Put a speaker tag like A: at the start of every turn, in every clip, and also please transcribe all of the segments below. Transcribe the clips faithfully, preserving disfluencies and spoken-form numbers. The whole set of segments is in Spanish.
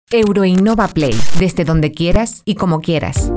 A: Euroinnova Play, desde donde quieras y como quieras.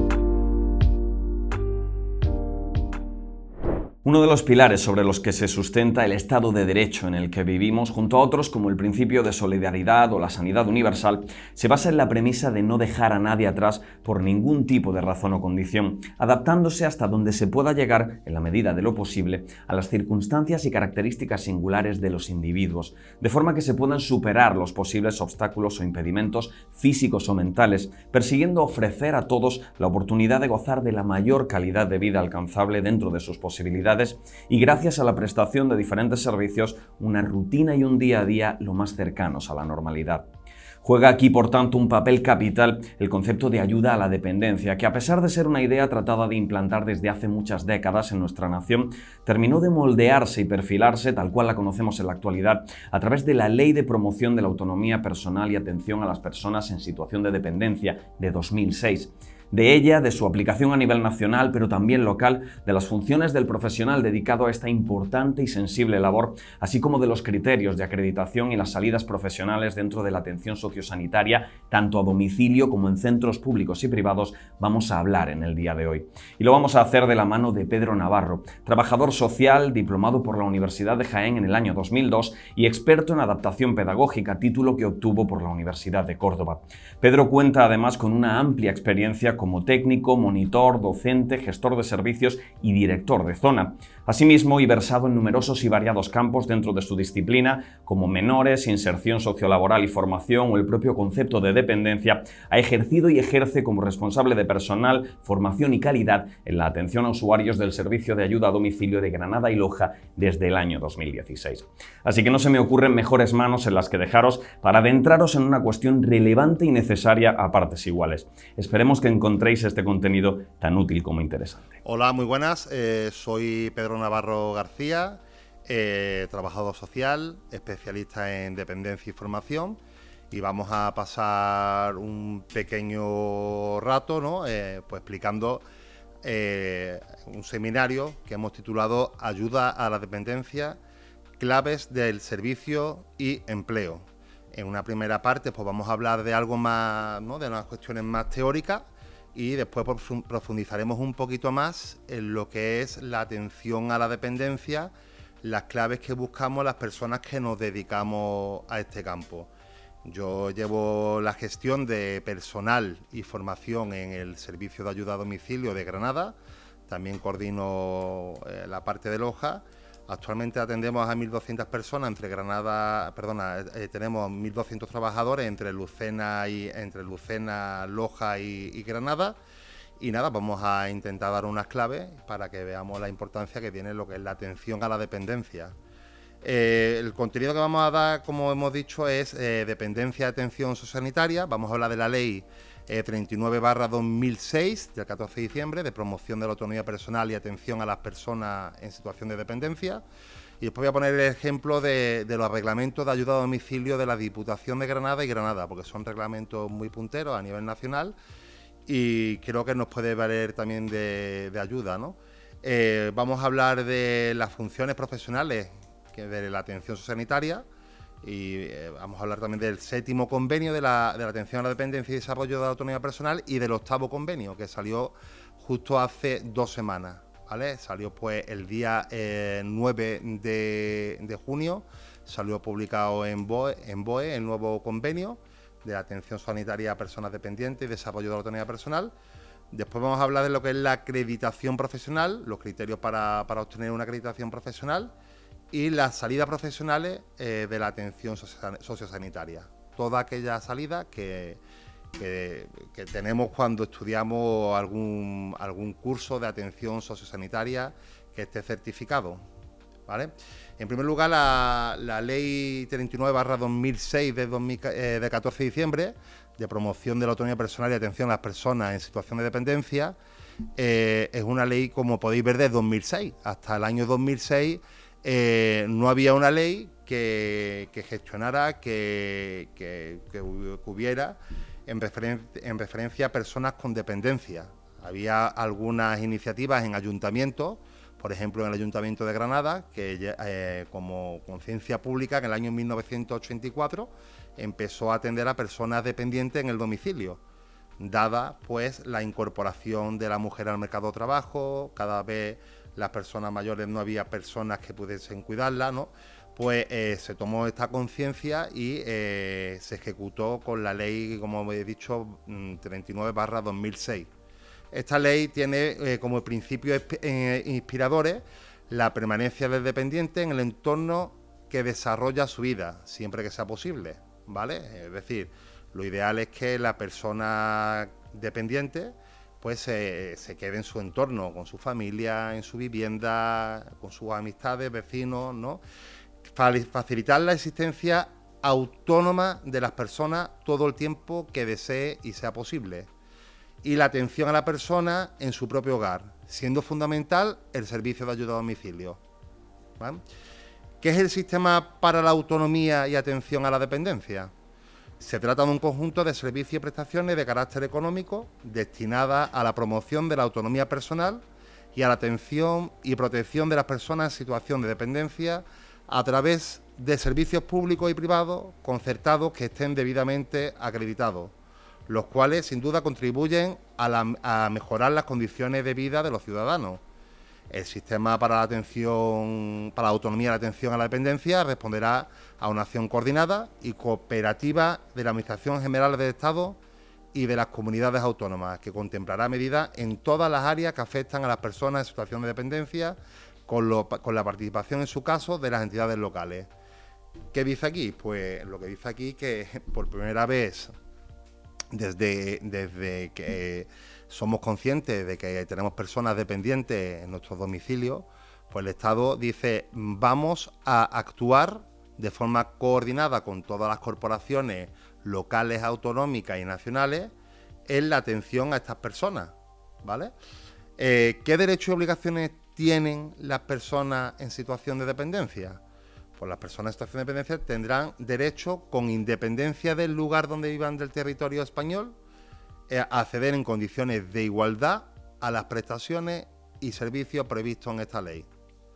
B: Uno de los pilares sobre los que se sustenta el Estado de Derecho en el que vivimos, junto a otros como el principio de solidaridad o la sanidad universal, se basa en la premisa de no dejar a nadie atrás por ningún tipo de razón o condición, adaptándose hasta donde se pueda llegar, en la medida de lo posible, a las circunstancias y características singulares de los individuos, de forma que se puedan superar los posibles obstáculos o impedimentos físicos o mentales, persiguiendo ofrecer a todos la oportunidad de gozar de la mayor calidad de vida alcanzable dentro de sus posibilidades y, gracias a la prestación de diferentes servicios, una rutina y un día a día lo más cercanos a la normalidad. Juega aquí, por tanto, un papel capital el concepto de ayuda a la dependencia, que, a pesar de ser una idea tratada de implantar desde hace muchas décadas en nuestra nación, terminó de moldearse y perfilarse, tal cual la conocemos en la actualidad, a través de la Ley de Promoción de la Autonomía Personal y Atención a las Personas en Situación de Dependencia de dos mil seis. De ella, de su aplicación a nivel nacional, pero también local, de las funciones del profesional dedicado a esta importante y sensible labor, así como de los criterios de acreditación y las salidas profesionales dentro de la atención sociosanitaria, tanto a domicilio como en centros públicos y privados, vamos a hablar en el día de hoy. Y lo vamos a hacer de la mano de Pedro Navarro, trabajador social, diplomado por la Universidad de Jaén en el año dos mil dos y experto en adaptación pedagógica, título que obtuvo por la Universidad de Córdoba. Pedro cuenta además con una amplia experiencia como técnico, monitor, docente, gestor de servicios y director de zona. Asimismo, y versado en numerosos y variados campos dentro de su disciplina, como menores, inserción sociolaboral y formación o el propio concepto de dependencia, ha ejercido y ejerce como responsable de personal, formación y calidad en la atención a usuarios del Servicio de Ayuda a Domicilio de Granada y Loja desde el año dos mil dieciséis. Así que no se me ocurren mejores manos en las que dejaros para adentraros en una cuestión relevante y necesaria a partes iguales. Esperemos que encontréis este contenido tan útil como interesante.
C: Hola, muy buenas. Eh, soy Pedro Navarro García, eh, trabajador social, especialista en dependencia y formación, y vamos a pasar un pequeño rato, ¿no? eh, pues explicando eh, un seminario que hemos titulado Ayuda a la dependencia, claves del servicio y empleo. En una primera parte pues vamos a hablar de algo más, ¿no? de unas cuestiones más teóricas, y después profundizaremos un poquito más en lo que es la atención a la dependencia, las claves que buscamos las personas que nos dedicamos a este campo. Yo llevo la gestión de personal y formación en el Servicio de Ayuda a Domicilio de Granada, también coordino eh, la parte de Loja. Actualmente atendemos a mil doscientas personas entre Granada, perdona, eh, tenemos mil doscientos trabajadores entre Lucena y entre Lucena, Loja y, y Granada. Y nada, vamos a intentar dar unas claves para que veamos la importancia que tiene lo que es la atención a la dependencia. Eh, el contenido que vamos a dar, como hemos dicho, es eh, dependencia y atención sociosanitaria. Vamos a hablar de la ley eh, treinta y nueve barra dos mil seis del catorce de diciembre de promoción de la autonomía personal y atención a las personas en situación de dependencia. Y después voy a poner el ejemplo de, de los reglamentos de ayuda a domicilio de la Diputación de Granada y Granada, porque son reglamentos muy punteros a nivel nacional y creo que nos puede valer también de, de ayuda, ¿no? Eh, vamos a hablar de las funciones profesionales de la atención sociosanitaria y eh, vamos a hablar también del séptimo convenio de la, de la atención a la dependencia y desarrollo de la autonomía personal y del octavo convenio que salió justo hace dos semanas, ¿vale? Salió pues el día eh, nueve de junio, salió publicado en BOE, en BOE el nuevo convenio de la atención sanitaria a personas dependientes y desarrollo de la autonomía personal. Después vamos a hablar de lo que es la acreditación profesional, los criterios para, para obtener una acreditación profesional y las salidas profesionales eh, de la atención sociosanitaria. Toda aquella salida que, que, que tenemos cuando estudiamos algún, algún curso de atención sociosanitaria que esté certificado, ¿vale? En primer lugar, la, la ley treinta y nueve barra dos mil seis de, eh, de catorce de diciembre de promoción de la autonomía personal y atención a las personas en situación de dependencia eh, es una ley, como podéis ver, de dos mil seis. Hasta el año dos mil seis Eh, no había una ley que, que gestionara, que, que, que hubiera en, referen en referencia a personas con dependencia. Había algunas iniciativas en ayuntamientos, por ejemplo en el Ayuntamiento de Granada, que eh, como conciencia pública en el año mil novecientos ochenta y cuatro empezó a atender a personas dependientes en el domicilio, dada pues la incorporación de la mujer al mercado de trabajo. Cada vez las personas mayores no había personas que pudiesen cuidarlas, ¿no? Pues eh, se tomó esta conciencia y eh, se ejecutó con la ley, como he dicho, treinta y nueve barra dos mil seis. Esta ley tiene eh, como principios eh, inspiradores la permanencia del dependiente en el entorno que desarrolla su vida, siempre que sea posible, ¿vale? Es decir, lo ideal es que la persona dependiente pues eh, se quede en su entorno, con su familia, en su vivienda, con sus amistades, vecinos, ¿no? Facilitar la existencia autónoma de las personas todo el tiempo que desee y sea posible. Y la atención a la persona en su propio hogar, siendo fundamental el servicio de ayuda a domicilio. ¿Vale? ¿Qué es el sistema para la autonomía y atención a la dependencia? Se trata de un conjunto de servicios y prestaciones de carácter económico destinadas a la promoción de la autonomía personal y a la atención y protección de las personas en situación de dependencia a través de servicios públicos y privados concertados que estén debidamente acreditados, los cuales sin duda contribuyen a, la, a mejorar las condiciones de vida de los ciudadanos. El sistema para la atención, para la autonomía y la atención a la dependencia responderá a una acción coordinada y cooperativa de la Administración General del Estado y de las comunidades autónomas, que contemplará medidas en todas las áreas que afectan a las personas en situación de dependencia, con, lo, con la participación, en su caso, de las entidades locales. ¿Qué dice aquí? Pues lo que dice aquí que por primera vez, desde, desde que somos conscientes de que tenemos personas dependientes en nuestros domicilios, pues el Estado dice, vamos a actuar de forma coordinada con todas las corporaciones locales, autonómicas y nacionales en la atención a estas personas, ¿vale? Eh, ¿Qué derechos y obligaciones tienen las personas en situación de dependencia? Pues las personas en situación de dependencia tendrán derecho, con independencia del lugar donde vivan del territorio español, a acceder en condiciones de igualdad a las prestaciones y servicios previstos en esta ley.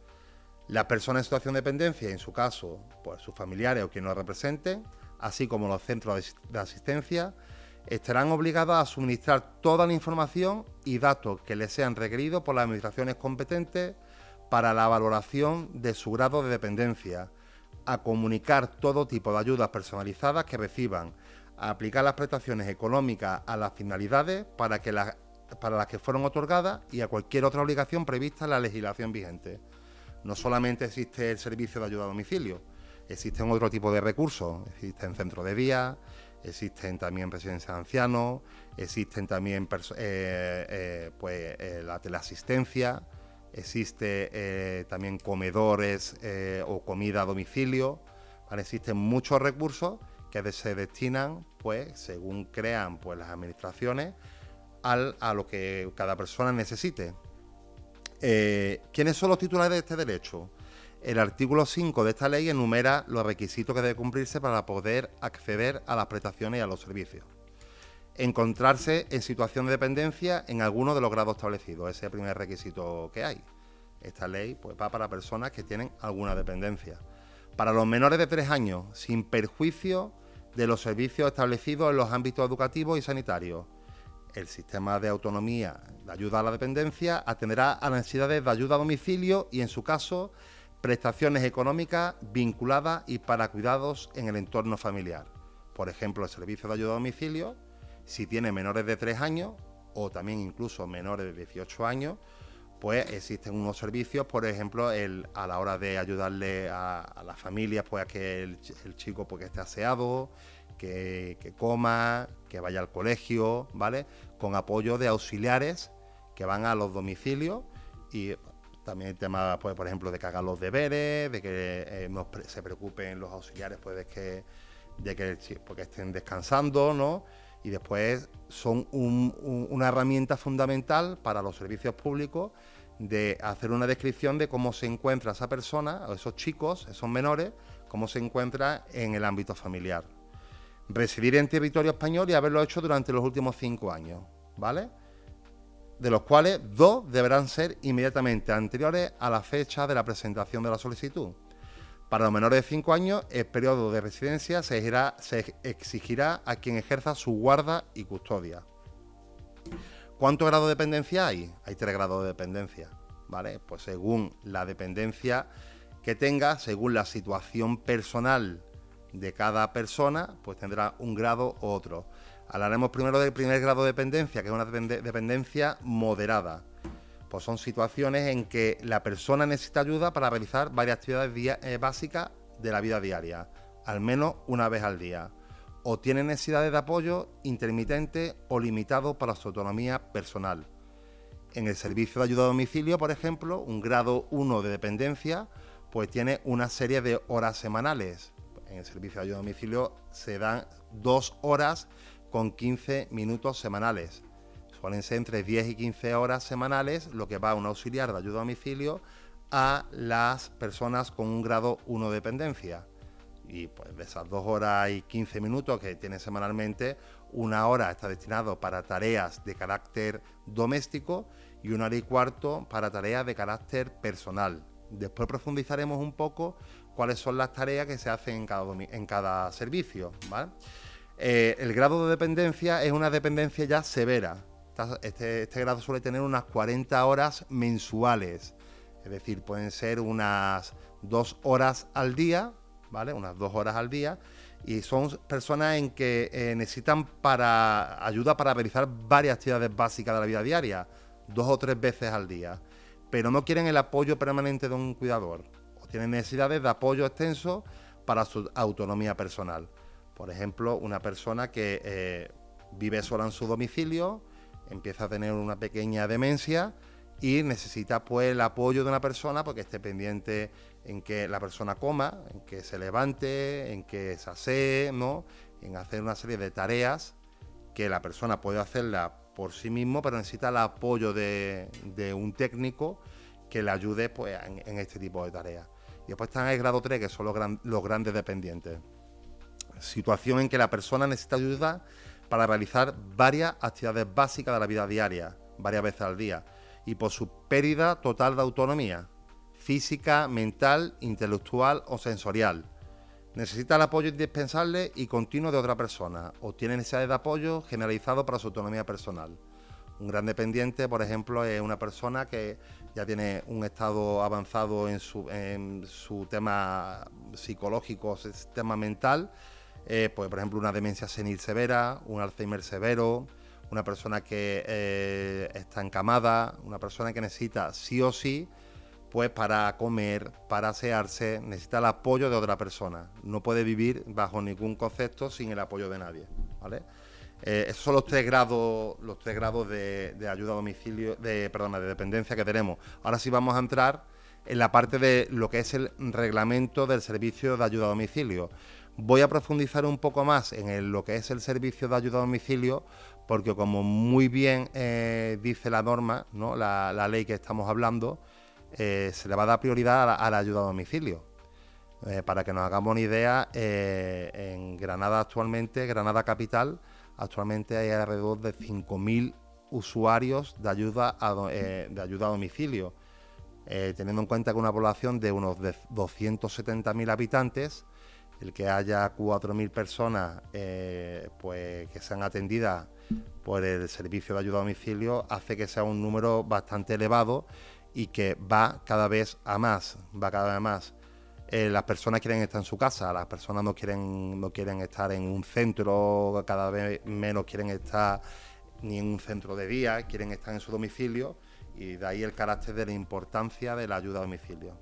C: Las personas en situación de dependencia, en su caso, pues sus familiares o quienes los representen, así como los centros de asistencia, estarán obligados a suministrar toda la información y datos que les sean requeridos por las administraciones competentes para la valoración de su grado de dependencia, a comunicar todo tipo de ayudas personalizadas que reciban, a aplicar las prestaciones económicas a las finalidades para, que la, para las que fueron otorgadas y a cualquier otra obligación prevista en la legislación vigente. No solamente existe el servicio de ayuda a domicilio, existen otro tipo de recursos, existen centros de día, existen también residencias de ancianos, existen también eh, eh, pues, eh, la teleasistencia, existe eh, también comedores eh, o comida a domicilio, ¿vale? Existen muchos recursos que se destinan, pues, según crean pues, las administraciones, al, a lo que cada persona necesite. Eh, ¿Quiénes son los titulares de este derecho? El artículo cinco de esta ley enumera los requisitos que deben cumplirse para poder acceder a las prestaciones y a los servicios. Encontrarse en situación de dependencia en alguno de los grados establecidos. Ese es el primer requisito que hay. Esta ley pues, va para personas que tienen alguna dependencia. Para los menores de tres años, sin perjuicio de los servicios establecidos en los ámbitos educativos y sanitarios. El sistema de autonomía de ayuda a la dependencia atenderá a las necesidades de ayuda a domicilio y, en su caso, prestaciones económicas vinculadas y para cuidados en el entorno familiar. Por ejemplo, el servicio de ayuda a domicilio, si tiene menores de tres años o también incluso menores de dieciocho años, pues existen unos servicios, por ejemplo, el, a la hora de ayudarle a, a las familias, pues a que el, el chico pues, que esté aseado, que, que coma, que vaya al colegio, ¿vale? Con apoyo de auxiliares que van a los domicilios y también el tema, pues, por ejemplo, de que hagan los deberes, de que eh, no se preocupen los auxiliares pues, de que, de que porque estén descansando, ¿no? Y después son un, un, una herramienta fundamental para los servicios públicos de hacer una descripción de cómo se encuentra esa persona, o esos chicos, esos menores, cómo se encuentra en el ámbito familiar. Residir en territorio español y haberlo hecho durante los últimos cinco años, ¿vale? De los cuales dos deberán ser inmediatamente anteriores a la fecha de la presentación de la solicitud. Para los menores de cinco años, el periodo de residencia se exigirá, se exigirá a quien ejerza su guarda y custodia. ¿Cuántos grados de dependencia hay? Hay tres grados de dependencia, ¿vale? Pues según la dependencia que tenga, según la situación personal de cada persona, pues tendrá un grado u otro. Hablaremos primero del primer grado de dependencia, que es una dependencia moderada. Pues son situaciones en que la persona necesita ayuda para realizar varias actividades día, eh, básicas de la vida diaria, al menos una vez al día, o tiene necesidades de apoyo intermitente o limitado para su autonomía personal. En el servicio de ayuda a domicilio, por ejemplo, un grado uno de dependencia, pues tiene una serie de horas semanales. En el servicio de ayuda a domicilio se dan dos horas con quince minutos semanales. Suelen ser entre diez y quince horas semanales lo que va a un auxiliar de ayuda a domicilio a las personas con un grado uno de dependencia. Y pues de esas dos horas y quince minutos que tiene semanalmente, una hora está destinado para tareas de carácter doméstico y una hora y cuarto para tareas de carácter personal. Después profundizaremos un poco cuáles son las tareas que se hacen en cada, en cada servicio, ¿vale? Eh, el grado de dependencia es una dependencia ya severa. Este, este grado suele tener unas cuarenta horas mensuales, es decir, pueden ser unas dos horas al día, ¿vale? Unas dos horas al día, y son personas en que eh, necesitan para ayuda para realizar varias actividades básicas de la vida diaria, dos o tres veces al día, pero no quieren el apoyo permanente de un cuidador, o tienen necesidades de apoyo extenso para su autonomía personal. Por ejemplo, una persona que eh, vive sola en su domicilio, empieza a tener una pequeña demencia y necesita pues el apoyo de una persona porque esté pendiente en que la persona coma, en que se levante, en que se asee, ¿no? En hacer una serie de tareas que la persona puede hacerla por sí mismo, pero necesita el apoyo de, de un técnico que le ayude pues, en, en este tipo de tareas. Y después están el grado tres, que son los, gran, los grandes dependientes. Situación en que la persona necesita ayuda para realizar varias actividades básicas de la vida diaria, varias veces al día, y por su pérdida total de autonomía, física, mental, intelectual o sensorial. Necesita el apoyo indispensable y continuo de otra persona, o tiene necesidades de apoyo generalizado para su autonomía personal. Un gran dependiente, por ejemplo, es una persona que ya tiene un estado avanzado en su, en su tema psicológico, sistema mental, Eh, pues por ejemplo una demencia senil severa, un Alzheimer severo, una persona que eh, está encamada, una persona que necesita sí o sí, pues para comer, para asearse, necesita el apoyo de otra persona. No puede vivir bajo ningún concepto sin el apoyo de nadie, ¿vale? Eh, esos son los tres grados, los tres grados de, de ayuda a domicilio, de, perdona, de dependencia que tenemos. Ahora sí vamos a entrar en la parte de lo que es el reglamento del servicio de ayuda a domicilio. Voy a profundizar un poco más en el, lo que es el servicio de ayuda a domicilio, porque como muy bien eh, dice la norma, ¿no? la, la ley que estamos hablando, eh, se le va a dar prioridad a la, a la ayuda a domicilio. Eh, para que nos hagamos una idea, eh, en Granada actualmente, Granada Capital, actualmente hay alrededor de cinco mil usuarios de ayuda a, eh, de ayuda a domicilio. Eh, teniendo en cuenta que una población de unos de doscientos setenta mil habitantes, el que haya cuatro mil personas eh, pues, que sean atendidas por el servicio de ayuda a domicilio hace que sea un número bastante elevado y que va cada vez a más, va cada vez a más. Eh, las personas quieren estar en su casa, las personas no quieren, no quieren estar en un centro, cada vez menos quieren estar ni en un centro de día, quieren estar en su domicilio, y de ahí el carácter de la importancia de la ayuda a domicilio.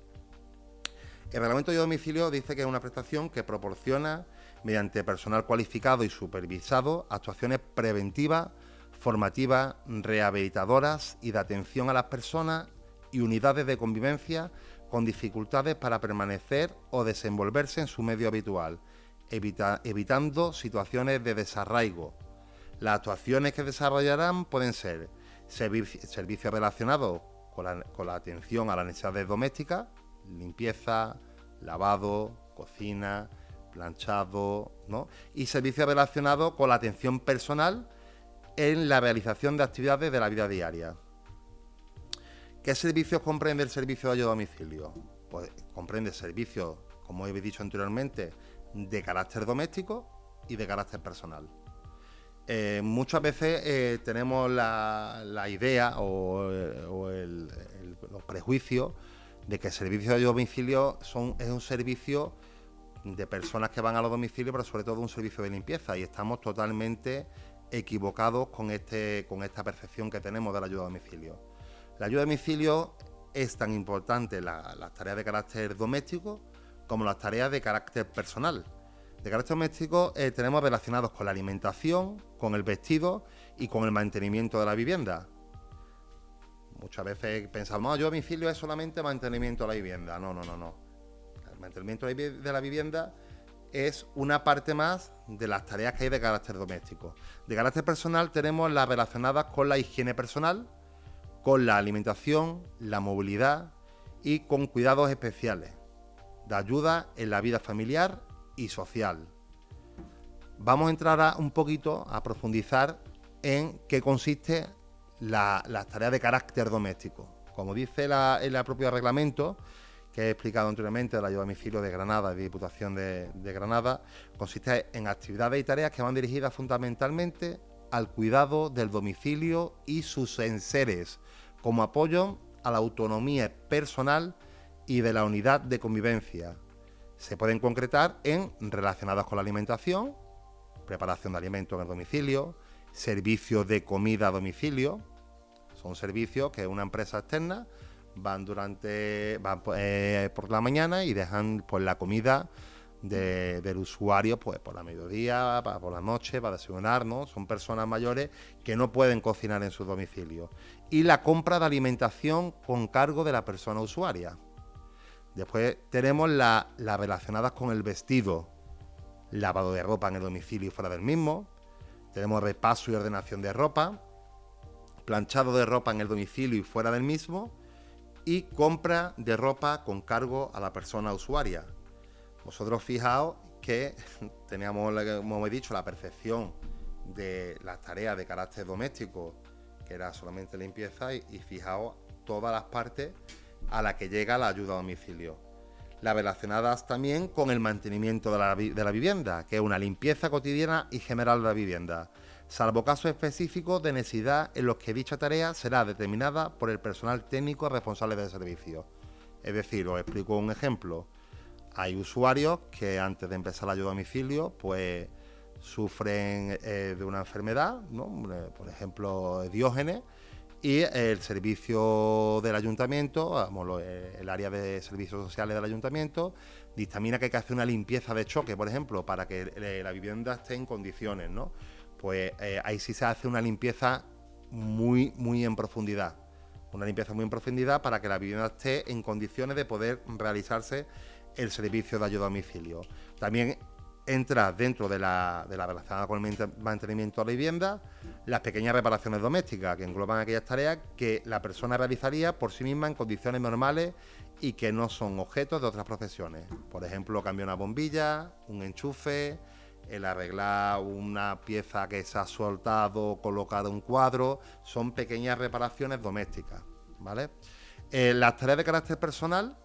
C: El reglamento de domicilio dice que es una prestación que proporciona, mediante personal cualificado y supervisado, actuaciones preventivas, formativas, rehabilitadoras y de atención a las personas y unidades de convivencia con dificultades para permanecer o desenvolverse en su medio habitual, evita, evitando situaciones de desarraigo. Las actuaciones que desarrollarán pueden ser servici servicios relacionados con la, con la atención a las necesidades domésticas, limpieza, lavado, cocina, planchado, ¿no? Y servicios relacionados con la atención personal en la realización de actividades de la vida diaria. ¿Qué servicios comprende el servicio de ayuda a domicilio? Pues comprende servicios como he dicho anteriormente, de carácter doméstico y de carácter personal. Eh, muchas veces eh, tenemos la, la idea o, o el, el, los prejuicios de que el servicio de domicilio son, es un servicio de personas que van a los domicilios, pero sobre todo un servicio de limpieza, y estamos totalmente equivocados con, este, con esta percepción que tenemos de la ayuda a domicilio. La ayuda a domicilio es tan importante la, las tareas de carácter doméstico como las tareas de carácter personal. De carácter doméstico eh, tenemos relacionados con la alimentación, con el vestido y con el mantenimiento de la vivienda. Muchas veces pensamos, no, ayuda a domicilio es solamente mantenimiento de la vivienda. No, no, no, no. El mantenimiento de la vivienda es una parte más de las tareas que hay de carácter doméstico. De carácter personal tenemos las relacionadas con la higiene personal, con la alimentación, la movilidad y con cuidados especiales, de ayuda en la vida familiar y social. Vamos a entrar a, un poquito a profundizar en qué consiste la, las tareas de carácter doméstico. Como dice la, el propio reglamento que he explicado anteriormente de la ayuda a domicilio de Granada y de Diputación de, de Granada, consiste en actividades y tareas que van dirigidas fundamentalmente al cuidado del domicilio y sus enseres, como apoyo a la autonomía personal y de la unidad de convivencia. Se pueden concretar en relacionadas con la alimentación, preparación de alimentos en el domicilio, servicios de comida a domicilio. Son servicios que una empresa externa van durante van eh, por la mañana y dejan pues la comida de, del usuario pues por la mediodía, para, por la noche, para desayunar, ¿no? Son personas mayores que no pueden cocinar en su domicilio. Y la compra de alimentación con cargo de la persona usuaria. Después tenemos las la relacionadas con el vestido, lavado de ropa en el domicilio y fuera del mismo. Tenemos repaso y ordenación de ropa, planchado de ropa en el domicilio y fuera del mismo, y compra de ropa con cargo a la persona usuaria. Vosotros fijaos que teníamos, como he dicho, la percepción de las tareas de carácter doméstico, que era solamente limpieza, y, y fijaos todas las partes a la que llega la ayuda a domicilio. Las relacionadas también con el mantenimiento de la, de la vivienda, que es una limpieza cotidiana y general de la vivienda, salvo casos específicos de necesidad en los que dicha tarea será determinada por el personal técnico responsable del servicio. Es decir, os explico un ejemplo. Hay usuarios que antes de empezar la ayuda a domicilio, pues sufren eh, de una enfermedad, ¿no? Por ejemplo, Diógenes, y el servicio del ayuntamiento, vamos, el área de servicios sociales del ayuntamiento, dictamina que hay que hacer una limpieza de choque, por ejemplo, para que la vivienda esté en condiciones, ¿no? Pues eh, ahí sí se hace una limpieza muy, muy en profundidad. Una limpieza muy en profundidad para que la vivienda esté en condiciones de poder realizarse el servicio de ayuda a domicilio. También entra dentro de la, de la relacionada con el mantenimiento de la vivienda las pequeñas reparaciones domésticas, que engloban aquellas tareas que la persona realizaría por sí misma en condiciones normales y que no son objetos de otras profesiones. Por ejemplo, cambiar una bombilla, un enchufe, el arreglar una pieza que se ha soltado, colocar un cuadro. Son pequeñas reparaciones domésticas, ¿vale? Eh, las tareas de carácter personal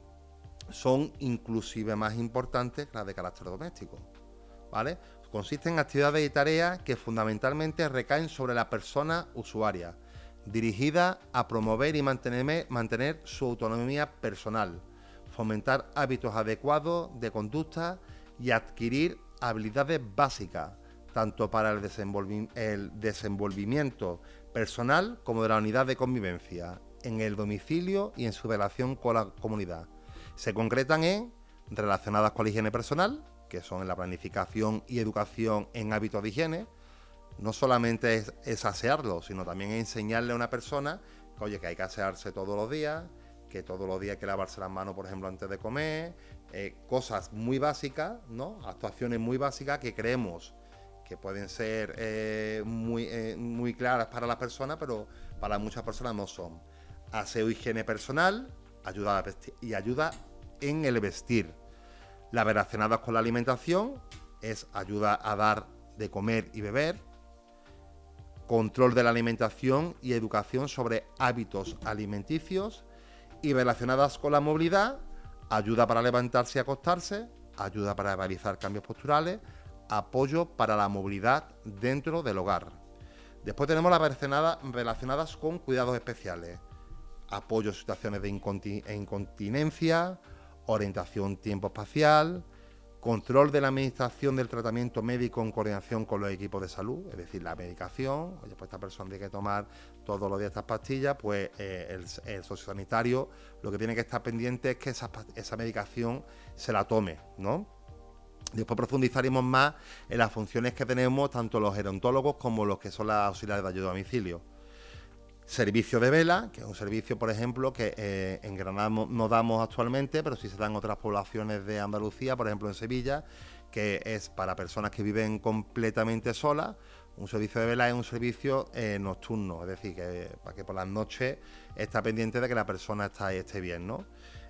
C: son inclusive más importantes que las de carácter doméstico, ¿vale? Consisten en actividades y tareas que fundamentalmente recaen sobre la persona usuaria, dirigidas a promover y mantener, mantener su autonomía personal, fomentar hábitos adecuados de conducta y adquirir habilidades básicas, tanto para el, desenvolvi el desenvolvimiento personal como de la unidad de convivencia, en el domicilio y en su relación con la comunidad. Se concretan en relacionadas con la higiene personal, que son en la planificación y educación en hábitos de higiene. No solamente es, es asearlo, sino también enseñarle a una persona que, oye, que hay que asearse todos los días, que todos los días hay que lavarse las manos, por ejemplo, antes de comer, eh, cosas muy básicas, ¿no? Actuaciones muy básicas que creemos que pueden ser eh, muy, eh, muy claras para las personas, pero para muchas personas no son. Aseo, higiene personal, ayuda a vestir, y ayuda en el vestir. Las relacionadas con la alimentación es ayuda a dar de comer y beber. Control de la alimentación y educación sobre hábitos alimenticios. Y relacionadas con la movilidad, ayuda para levantarse y acostarse, ayuda para realizar cambios posturales, apoyo para la movilidad dentro del hogar. Después tenemos las relacionadas con cuidados especiales, apoyo en situaciones de inconti- incontinencia, orientación tiempo-espacial, control de la administración del tratamiento médico en coordinación con los equipos de salud, es decir, la medicación. Oye, pues esta persona tiene que tomar todos los días estas pastillas, pues eh, el, el sociosanitario lo que tiene que estar pendiente es que esa, esa medicación se la tome, ¿no? Después profundizaremos más en las funciones que tenemos tanto los gerontólogos como los que son las auxiliares de ayuda a domicilio. Servicio de vela, que es un servicio, por ejemplo, que eh, en Granada no damos actualmente, pero sí se dan en otras poblaciones de Andalucía, por ejemplo en Sevilla, que es para personas que viven completamente solas. Un servicio de vela es un servicio eh, nocturno, es decir, que para que por las noches está pendiente de que la persona está, esté bien, ¿no?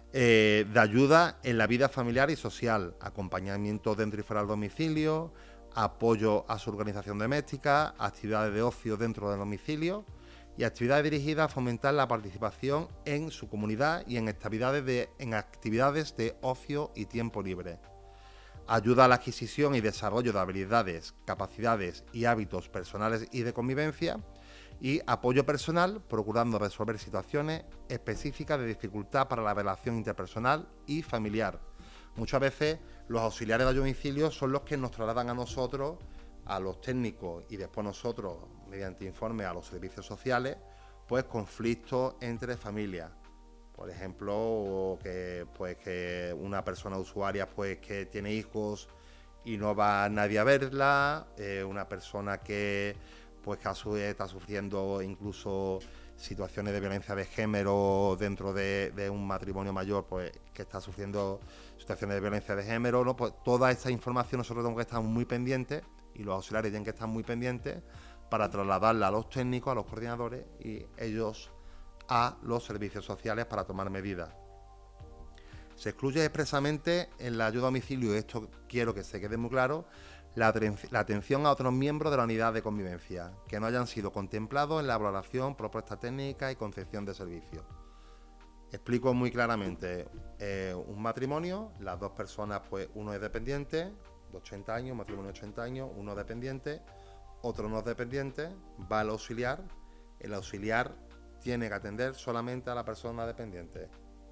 C: Eh, de ayuda en la vida familiar y social, acompañamiento dentro y fuera del domicilio, apoyo a su organización doméstica, actividades de ocio dentro del domicilio y actividades dirigidas a fomentar la participación en su comunidad y en actividades de, en actividades de ocio y tiempo libre. Ayuda a la adquisición y desarrollo de habilidades, capacidades y hábitos personales y de convivencia, y apoyo personal, procurando resolver situaciones específicas de dificultad para la relación interpersonal y familiar. Muchas veces los auxiliares de domicilio son los que nos trasladan a nosotros, a los técnicos, y después nosotros, mediante informes a los servicios sociales, pues conflictos entre familias. Por ejemplo, que, pues, que una persona usuaria pues, que tiene hijos y no va nadie a verla, eh, una persona que, pues, que a su vez está sufriendo incluso situaciones de violencia de género dentro de, de un matrimonio mayor, pues que está sufriendo situaciones de violencia de género, ¿no? Pues toda esta información nosotros tenemos que estar muy pendientes, y los auxiliares tienen que estar muy pendientes para trasladarla a los técnicos, a los coordinadores y ellos a los servicios sociales para tomar medidas. Se excluye expresamente en la ayuda a domicilio, y esto quiero que se quede muy claro, la, la atención a otros miembros de la unidad de convivencia que no hayan sido contemplados en la valoración, propuesta técnica y concepción de servicios. Explico muy claramente, eh, un matrimonio, las dos personas, pues uno es dependiente, de ochenta años, matrimonio de ochenta años, uno dependiente, otro no dependiente, va al auxiliar, el auxiliar tiene que atender solamente a la persona dependiente.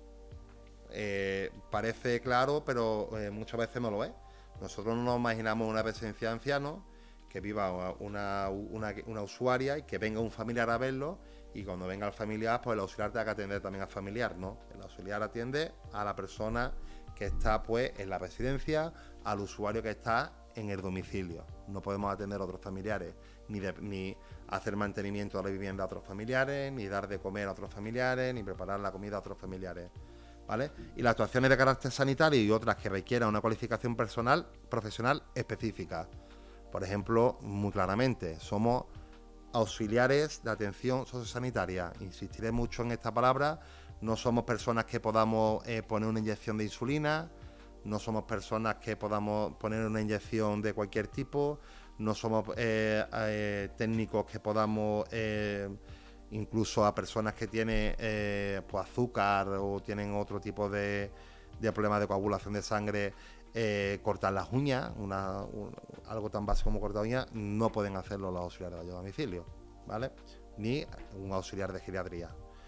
C: Eh, parece claro, pero eh, muchas veces no lo es. Nosotros no nos imaginamos una residencia de ancianos que viva una, una, una usuaria y que venga un familiar a verlo, y cuando venga el familiar, pues el auxiliar tenga que atender también al familiar, ¿no? El auxiliar atiende a la persona que está pues en la residencia, al usuario que está en el domicilio. No podemos atender a otros familiares, ni, de, ni hacer mantenimiento de la vivienda a otros familiares, ni dar de comer a otros familiares, ni preparar la comida a otros familiares, ¿vale? Y las actuaciones de carácter sanitario y otras que requieran una cualificación personal, profesional específica. Por ejemplo, muy claramente, somos auxiliares de atención sociosanitaria. Insistiré mucho en esta palabra. No somos personas que podamos eh, poner una inyección de insulina, no somos personas que podamos poner una inyección de cualquier tipo, no somos eh, eh, técnicos que podamos, eh, incluso a personas que tienen eh, pues azúcar o tienen otro tipo de, de problemas de coagulación de sangre, eh, cortar las uñas, una, un, algo tan básico como cortar uñas, no pueden hacerlo los auxiliares de ayuda a domicilio, ¿vale? Ni un auxiliar de geriatría.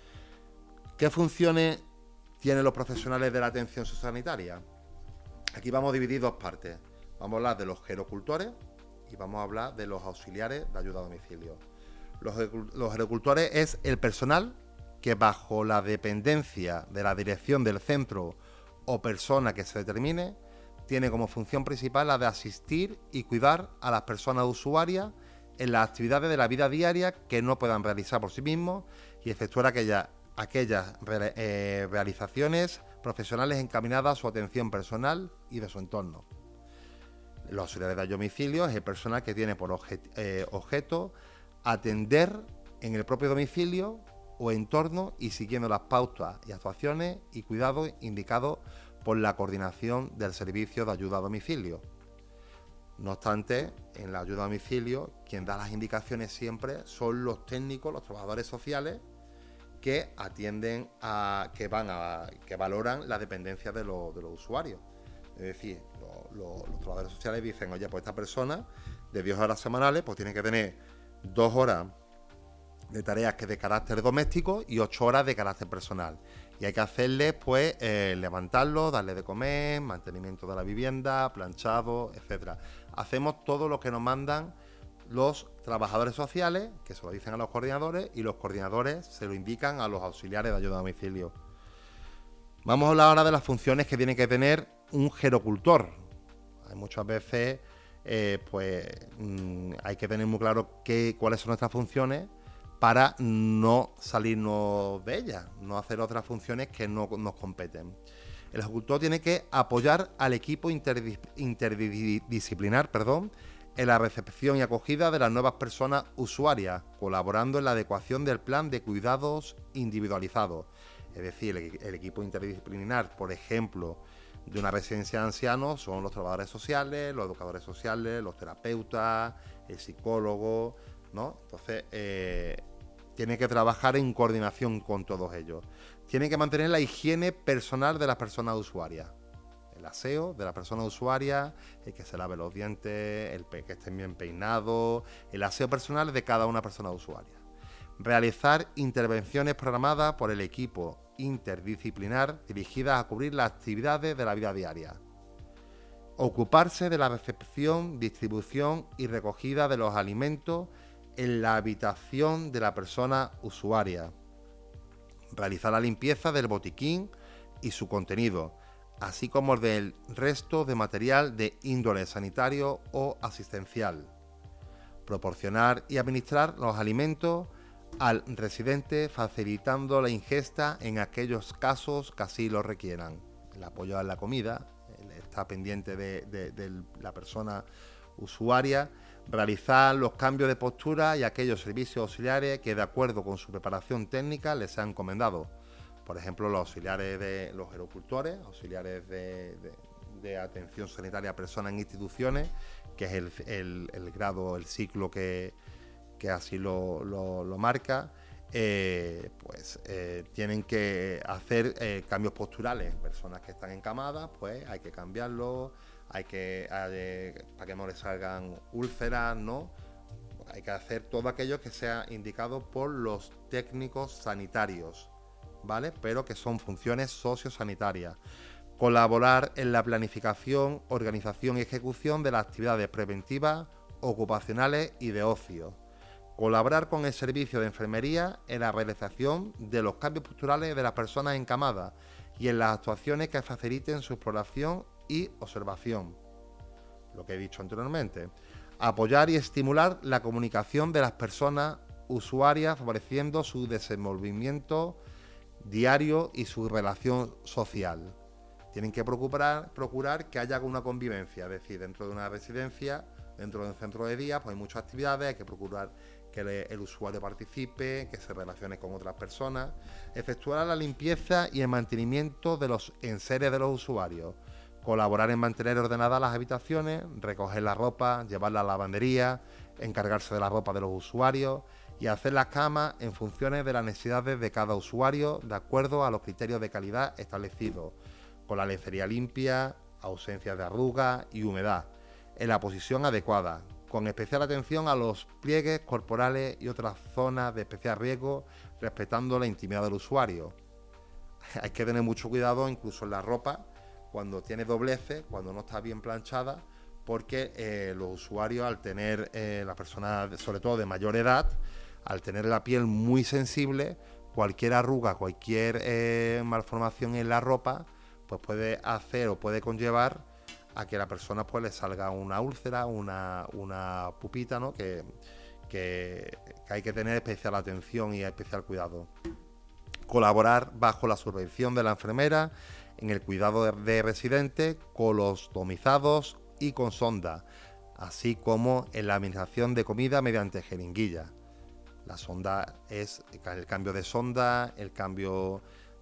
C: ¿Qué funciones tienen los profesionales de la atención sociosanitaria? Aquí vamos a dividir dos partes. Vamos a hablar de los gerocultores y vamos a hablar de los auxiliares de ayuda a domicilio. Los, los gerocultores es el personal que, bajo la dependencia de la dirección del centro o persona que se determine, tiene como función principal la de asistir y cuidar a las personas usuarias en las actividades de la vida diaria que no puedan realizar por sí mismos, y efectuar aquellas aquellas re, eh, realizaciones profesionales encaminadas a su atención personal y de su entorno. Los auxiliares de domicilio es el personal que tiene por objet, eh, objeto atender en el propio domicilio o entorno y siguiendo las pautas y actuaciones y cuidados indicados por la coordinación del servicio de ayuda a domicilio. No obstante, en la ayuda a domicilio, quien da las indicaciones siempre son los técnicos, los trabajadores sociales, que atienden a, que van a, que valoran la dependencia de, lo, de los usuarios. Es decir, lo, lo, los trabajadores sociales dicen, oye, pues esta persona de diez horas semanales, pues tiene que tener dos horas de tareas que de carácter doméstico y ocho horas de carácter personal. Y hay que hacerle, pues, eh, levantarlo, darle de comer, mantenimiento de la vivienda, planchado, etcétera. Hacemos todo lo que nos mandan los trabajadores sociales, que se lo dicen a los coordinadores, y los coordinadores se lo indican a los auxiliares de ayuda a domicilio. Vamos a hablar ahora de las funciones que tiene que tener un gerocultor. Hay muchas veces, eh, pues, mmm, hay que tener muy claro qué, cuáles son nuestras funciones para no salirnos de ellas, no hacer otras funciones que no nos competen. El gerocultor tiene que apoyar al equipo interdis interdisciplinar, perdón, en la recepción y acogida de las nuevas personas usuarias, colaborando en la adecuación del plan de cuidados individualizados. Es decir, el, el equipo interdisciplinar, por ejemplo, de una residencia de ancianos son los trabajadores sociales, los educadores sociales, los terapeutas, el psicólogo, ¿no? Entonces, eh, tiene que trabajar en coordinación con todos ellos. Tiene que mantener la higiene personal de las personas usuarias. El aseo de la persona usuaria, el que se lave los dientes, el que estén bien peinados, el aseo personal de cada una persona usuaria. Realizar intervenciones programadas por el equipo interdisciplinar dirigidas a cubrir las actividades de la vida diaria. Ocuparse de la recepción, distribución y recogida de los alimentos en la habitación de la persona usuaria. Realizar la limpieza del botiquín y su contenido, así como del resto de material de índole sanitario o asistencial. Proporcionar y administrar los alimentos al residente, facilitando la ingesta en aquellos casos que así lo requieran. El apoyo a la comida, está pendiente de, de, de la persona usuaria. Realizar los cambios de postura y aquellos servicios auxiliares que de acuerdo con su preparación técnica les sean encomendados. Por ejemplo, los auxiliares de los gerocultores, auxiliares de, de, de atención sanitaria a personas en instituciones, que es el, el, el grado, el ciclo que, que así lo, lo, lo marca, eh, pues eh, tienen que hacer eh, cambios posturales. Personas que están encamadas, pues hay que cambiarlo, hay que, eh, para que no les salgan úlceras, ¿no? Hay que hacer todo aquello que sea indicado por los técnicos sanitarios, ¿vale? Pero que son funciones sociosanitarias. Colaborar en la planificación, organización y ejecución de las actividades preventivas, ocupacionales y de ocio. Colaborar con el servicio de enfermería en la realización de los cambios posturales de las personas encamadas y en las actuaciones que faciliten su exploración y observación. Lo que he dicho anteriormente. Apoyar y estimular la comunicación de las personas usuarias, favoreciendo su desenvolvimiento diario y su relación social. Tienen que procurar, procurar que haya una convivencia, es decir, dentro de una residencia, dentro de un centro de día, pues hay muchas actividades, hay que procurar que el, el usuario participe, que se relacione con otras personas, efectuar la limpieza y el mantenimiento de los enseres de los usuarios, colaborar en mantener ordenadas las habitaciones, recoger la ropa, llevarla a la lavandería, encargarse de la ropa de los usuarios y hacer las camas en funciones de las necesidades de cada usuario de acuerdo a los criterios de calidad establecidos, con la lencería limpia, ausencia de arrugas y humedad, en la posición adecuada, con especial atención a los pliegues corporales y otras zonas de especial riesgo, respetando la intimidad del usuario. Hay que tener mucho cuidado incluso en la ropa, cuando tiene dobleces, cuando no está bien planchada, porque eh, los usuarios, al tener, eh, las personas sobre todo de mayor edad, al tener la piel muy sensible, cualquier arruga, cualquier eh, malformación en la ropa, pues puede hacer o puede conllevar a que a la persona pues le salga una úlcera, una, una pupita, ¿no? que, que, que hay que tener especial atención y especial cuidado. Colaborar bajo la supervisión de la enfermera en el cuidado de, de residentes colostomizados y con sonda, así como en la administración de comida mediante jeringuilla. La sonda es el cambio de sonda, el cambio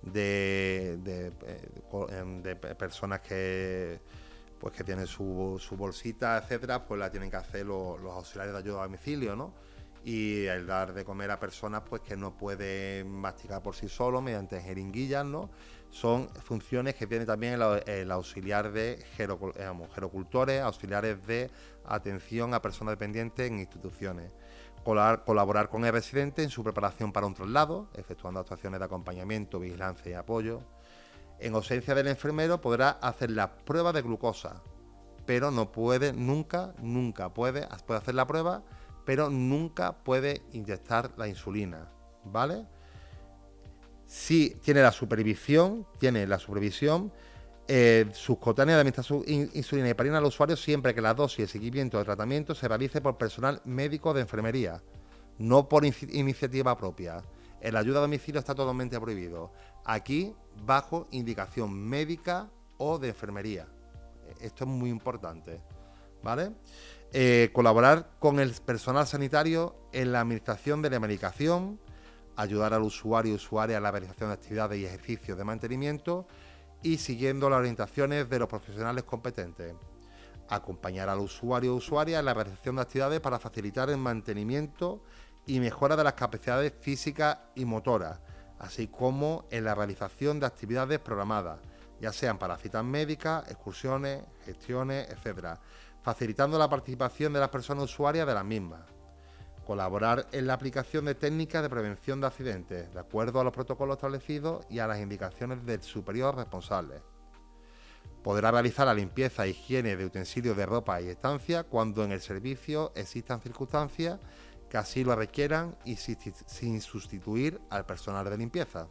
C: de, de, de, de personas que, pues que tienen su, su bolsita, etcétera, pues la tienen que hacer los, los auxiliares de ayuda a domicilio, ¿no? y el dar de comer a personas pues que no pueden masticar por sí solos mediante jeringuillas, ¿no? Son funciones que tiene también el, el auxiliar de gerocul, digamos, gerocultores, auxiliares de atención a personas dependientes en instituciones. Colaborar, colaborar con el residente en su preparación para un traslado, efectuando actuaciones de acompañamiento, vigilancia y apoyo. En ausencia del enfermero podrá hacer la prueba de glucosa, pero no puede, nunca, nunca puede, puede hacer la prueba, pero nunca puede inyectar la insulina, ¿vale? Sí tiene la supervisión, tiene la supervisión eh, subcutánea de administrar insulina y heparina al usuario siempre que la dosis y el seguimiento de tratamiento se realice por personal médico de enfermería, no por in iniciativa propia. En la ayuda a domicilio está totalmente prohibido. Aquí, bajo indicación médica o de enfermería. Esto es muy importante, ¿vale? Eh, colaborar con el personal sanitario en la administración de la medicación, ayudar al usuario y usuaria en la realización de actividades y ejercicios de mantenimiento y siguiendo las orientaciones de los profesionales competentes. Acompañar al usuario o usuaria en la realización de actividades para facilitar el mantenimiento y mejora de las capacidades físicas y motoras, así como en la realización de actividades programadas, ya sean para citas médicas, excursiones, gestiones, etcétera, facilitando la participación de las personas usuarias de las mismas. Colaborar en la aplicación de técnicas de prevención de accidentes, de acuerdo a los protocolos establecidos y a las indicaciones del superior responsable. Podrá realizar la limpieza e higiene de utensilios de ropa y estancia cuando en el servicio existan circunstancias que así lo requieran y sin sustituir al personal de limpieza.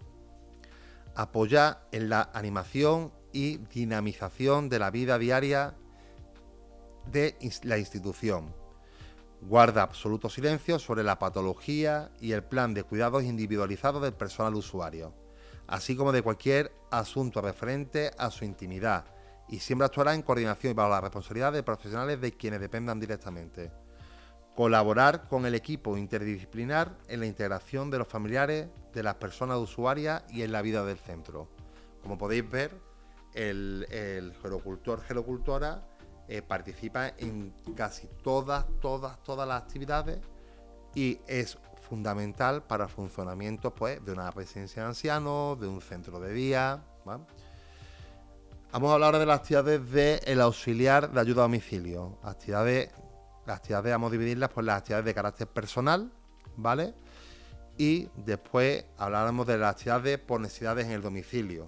C: Apoyar en la animación y dinamización de la vida diaria de la institución. Guarda absoluto silencio sobre la patología y el plan de cuidados individualizados del personal usuario, así como de cualquier asunto referente a su intimidad, y siempre actuará en coordinación y bajo la responsabilidad de profesionales de quienes dependan directamente. Colaborar con el equipo interdisciplinar en la integración de los familiares de las personas usuarias y en la vida del centro. Como podéis ver, el, el gerocultor, gerocultora eh, participa en casi todas, todas, todas las actividades y es fundamental para el funcionamiento pues, de una residencia de ancianos, de un centro de día, ¿vale? Vamos a hablar ahora de las actividades del auxiliar de ayuda a domicilio. Actividades, las actividades vamos a dividirlas por las actividades de carácter personal, ¿vale? Y después hablaremos de las actividades por necesidades en el domicilio.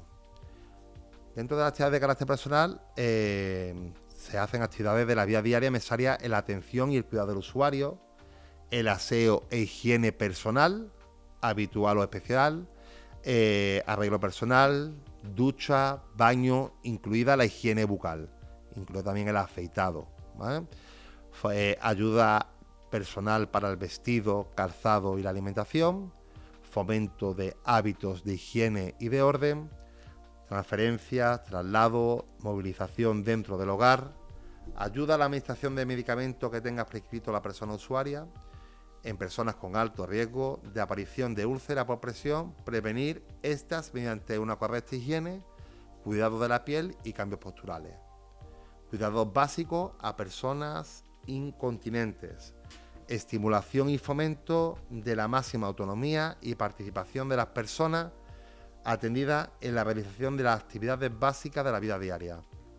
C: Dentro de las actividades de carácter personal eh, se hacen actividades de la vida diaria necesaria en la atención y el cuidado del usuario, el aseo e higiene personal, habitual o especial, eh, arreglo personal, ducha, baño, incluida la higiene bucal, incluye también el afeitado, ¿vale? Eh, ayuda personal para el vestido, calzado y la alimentación, fomento de hábitos de higiene y de orden, transferencias, traslado, movilización dentro del hogar, ayuda a la administración de medicamentos que tenga prescrito la persona usuaria, en personas con alto riesgo de aparición de úlcera por presión, prevenir estas mediante una correcta higiene, cuidado de la piel y cambios posturales. Cuidados básicos a personas incontinentes, estimulación y fomento de la máxima autonomía y participación de las personas atendidas en la realización de las actividades básicas de la vida diaria.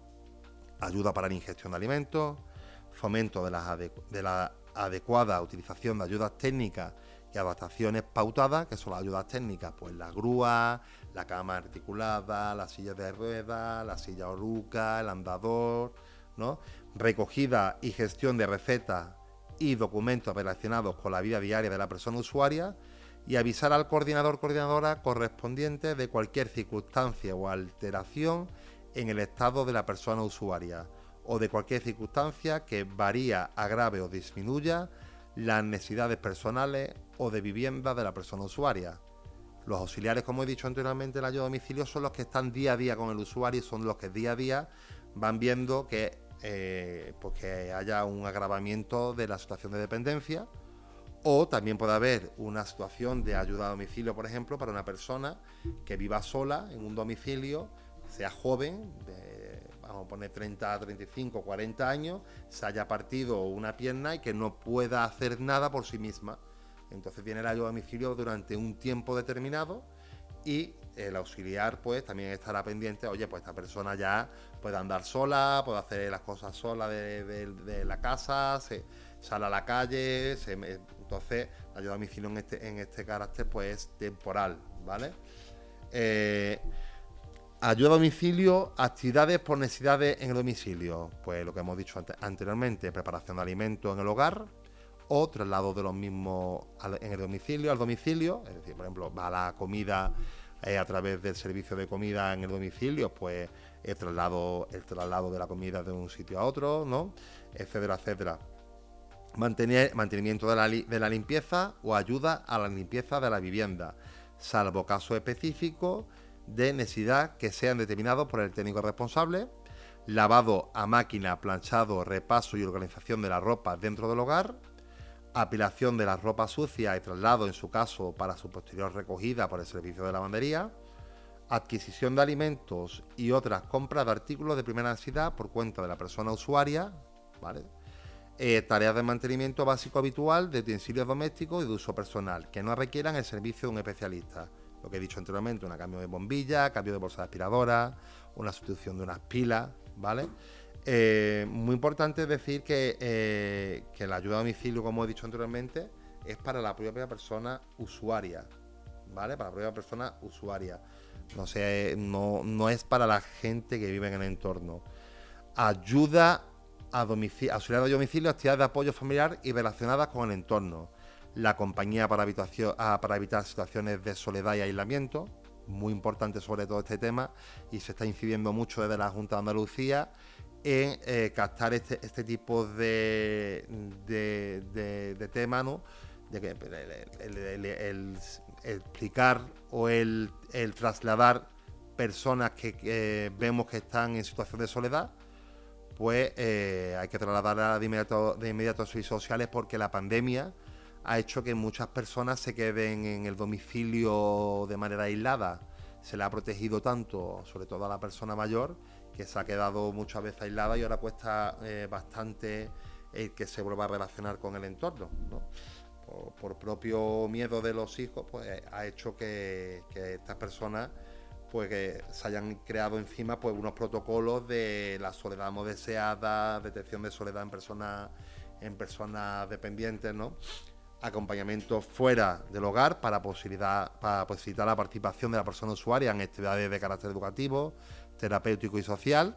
C: Ayuda para la ingestión de alimentos, fomento de, las de la adecuada utilización de ayudas técnicas y adaptaciones pautadas, que son las ayudas técnicas, pues la grúa, la cama articulada, la silla de ruedas, la silla oruca, el andador, ¿no? Recogida y gestión de recetas y documentos relacionados con la vida diaria de la persona usuaria y avisar al coordinador o coordinadora correspondiente de cualquier circunstancia o alteración en el estado de la persona usuaria o de cualquier circunstancia que varía, agrave o disminuya las necesidades personales o de vivienda de la persona usuaria. Los auxiliares, como he dicho anteriormente, en la ayuda a domicilio son los que están día a día con el usuario y son los que día a día van viendo que, eh, pues que haya un agravamiento de la situación de dependencia, o también puede haber una situación de ayuda a domicilio, por ejemplo, para una persona que viva sola en un domicilio, sea joven, de vamos a poner treinta, treinta y cinco, cuarenta años, se haya partido una pierna y que no pueda hacer nada por sí misma. Entonces viene el ayuda a domicilio durante un tiempo determinado y el auxiliar pues también estará pendiente, oye, pues esta persona ya puede andar sola, puede hacer las cosas sola de, de, de la casa, se sale a la calle, se, entonces la ayuda a domicilio en este, en este carácter pues es temporal, ¿vale? Eh, ayuda a domicilio, actividades por necesidades en el domicilio, pues lo que hemos dicho ante, anteriormente, preparación de alimentos en el hogar, o traslado de los mismos en el domicilio, al domicilio, es decir, por ejemplo, va la comida eh, a través del servicio de comida en el domicilio, pues el traslado, el traslado de la comida de un sitio a otro, ¿no? Etcétera, etcétera. Mantener, mantenimiento de la, de la limpieza o ayuda a la limpieza de la vivienda, salvo casos específicos de necesidad que sean determinados por el técnico responsable, lavado a máquina, planchado, repaso y organización de la ropa dentro del hogar, apilación de la ropa sucia y traslado, en su caso, para su posterior recogida por el servicio de lavandería, adquisición de alimentos y otras compras de artículos de primera necesidad por cuenta de la persona usuaria, ¿vale? Eh, tareas de mantenimiento básico habitual de utensilios domésticos y de uso personal, que no requieran el servicio de un especialista. Lo que he dicho anteriormente, un cambio de bombilla, cambio de bolsa de aspiradora, una sustitución de unas pilas, ¿vale? Eh, muy importante decir que, eh, que la ayuda a domicilio, como he dicho anteriormente, es para la propia persona usuaria, ¿vale? Para la propia persona usuaria. No sé, no, no es para la gente que vive en el entorno. Ayuda a domicilio, auxiliar de domicilio, actividades de apoyo familiar y relacionadas con el entorno. La compañía para, habitación, ah, para evitar situaciones de soledad y aislamiento, muy importante sobre todo este tema, y se está incidiendo mucho desde la Junta de Andalucía en eh, captar este, este tipo de, de, de, de tema, ¿no? De que el, el, el, el, el explicar o el, el trasladar personas que eh, vemos que están en situación de soledad, pues eh, hay que trasladarlas de inmediato, de inmediato a servicios sociales, porque la pandemia ha hecho que muchas personas se queden en el domicilio de manera aislada. Se le ha protegido tanto, sobre todo a la persona mayor, que se ha quedado muchas veces aislada y ahora cuesta eh, bastante el que se vuelva a relacionar con el entorno, ¿no? Por, por propio miedo de los hijos, pues ha hecho que, que estas personas pues que se hayan creado encima pues unos protocolos de la soledad no deseada, detección de soledad en personas en personas dependientes, ¿no? Acompañamiento fuera del hogar para, posibilidad, para posibilitar la participación de la persona usuaria en actividades de carácter educativo, terapéutico y social,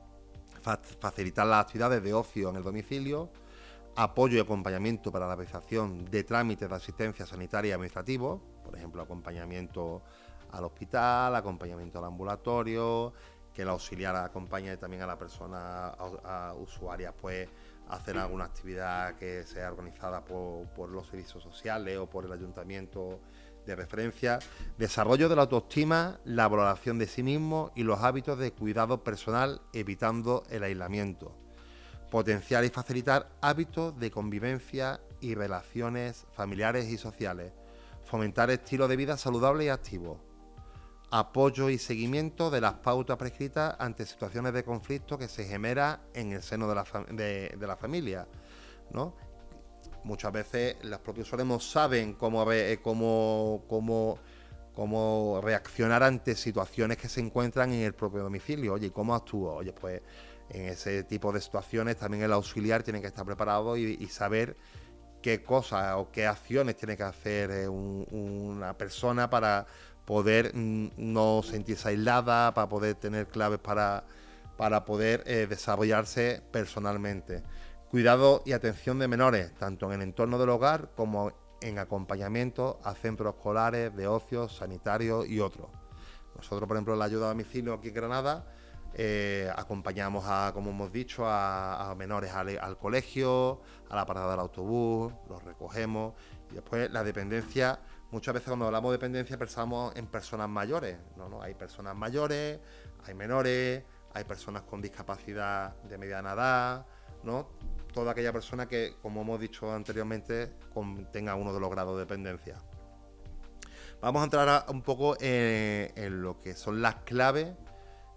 C: facilitar las actividades de ocio en el domicilio, apoyo y acompañamiento para la realización de trámites de asistencia sanitaria y administrativo, por ejemplo, acompañamiento al hospital, acompañamiento al ambulatorio, que el auxiliar acompañe también a la persona a, a usuaria, pues hacer alguna actividad que sea organizada por, por los servicios sociales o por el ayuntamiento de referencia, desarrollo de la autoestima, la valoración de sí mismo y los hábitos de cuidado personal, evitando el aislamiento, potenciar y facilitar hábitos de convivencia y relaciones familiares y sociales, fomentar estilos de vida saludables y activos, apoyo y seguimiento de las pautas prescritas ante situaciones de conflicto que se genera en el seno de la, de, de la familia, ¿no? Muchas veces los propios usuarios no saben cómo, cómo, cómo, cómo reaccionar ante situaciones que se encuentran en el propio domicilio. Oye, ¿cómo actúo? Oye, pues en ese tipo de situaciones también el auxiliar tiene que estar preparado y, y saber qué cosas o qué acciones tiene que hacer un, una persona para poder mm, no sentirse aislada, para poder tener claves para, para poder eh, desarrollarse personalmente. Cuidado y atención de menores, tanto en el entorno del hogar como en acompañamiento a centros escolares, de ocio, sanitarios y otros. Nosotros, por ejemplo, en la ayuda a domicilio aquí en Granada, eh, acompañamos, a, como hemos dicho, a, a menores al, al colegio, a la parada del autobús, los recogemos. Y después la dependencia, muchas veces cuando hablamos de dependencia pensamos en personas mayores. No, no, hay personas mayores, hay menores, hay personas con discapacidad de mediana edad, ¿no? Toda aquella persona que, como hemos dicho anteriormente, con, tenga uno de los grados de dependencia. Vamos a entrar a, un poco en, en lo que son las claves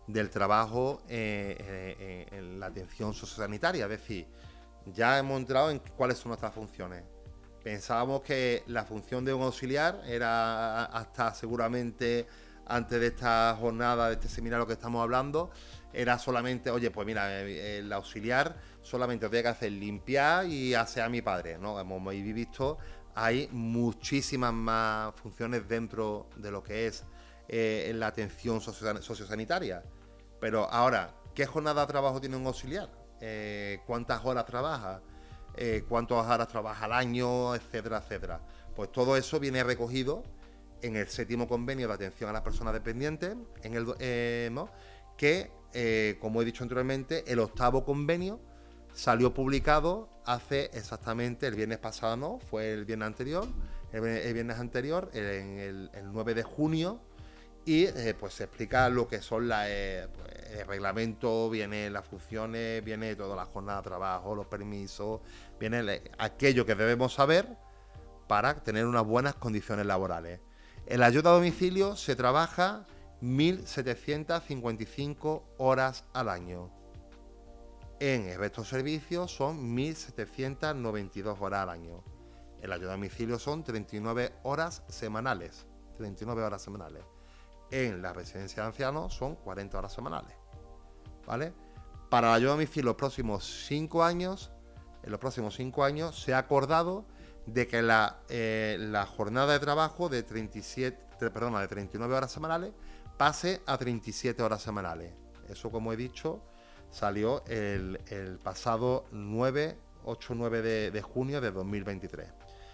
C: del trabajo eh, eh, eh, en la atención sociosanitaria. Es decir, ya hemos entrado en cuáles son nuestras funciones. Pensábamos que la función de un auxiliar era, hasta seguramente antes de esta jornada, de este seminario que estamos hablando, era solamente, oye, pues mira, el auxiliar solamente tiene que hacer limpiar y hacer a mi padre, ¿no? Hemos visto, hay muchísimas más funciones dentro de lo que es eh, la atención sociosanitaria. Pero ahora, ¿qué jornada de trabajo tiene un auxiliar? Eh, ¿Cuántas horas trabaja? Eh, ¿Cuántas horas trabaja al año? Etcétera, etcétera. Pues todo eso viene recogido en el séptimo convenio de atención a las personas dependientes, en el, eh, ¿no? que, eh, como he dicho anteriormente, el octavo convenio salió publicado hace exactamente el viernes pasado, ¿no? Fue el viernes anterior, el, el viernes anterior, en el, el nueve de junio, y eh, pues se explica lo que son la, eh, pues, el reglamento, viene las funciones, viene toda la jornada de trabajo, los permisos, viene el, aquello que debemos saber para tener unas buenas condiciones laborales. En la ayuda a domicilio se trabaja mil setecientas cincuenta y cinco horas al año. En el resto de servicios son mil setecientas noventa y dos horas al año. En la ayuda a domicilio son treinta y nueve horas semanales. treinta y nueve horas semanales. En la residencia de ancianos son cuarenta horas semanales. ¿Vale? Para la ayuda a domicilio los próximos cinco años, en los próximos cinco años se ha acordado de que la, eh, la jornada de trabajo de, treinta y siete, perdona, de treinta y nueve horas semanales pase a treinta y siete horas semanales. Eso, como he dicho, salió el, el pasado nueve, ocho nueve de, de junio de dos mil veintitrés.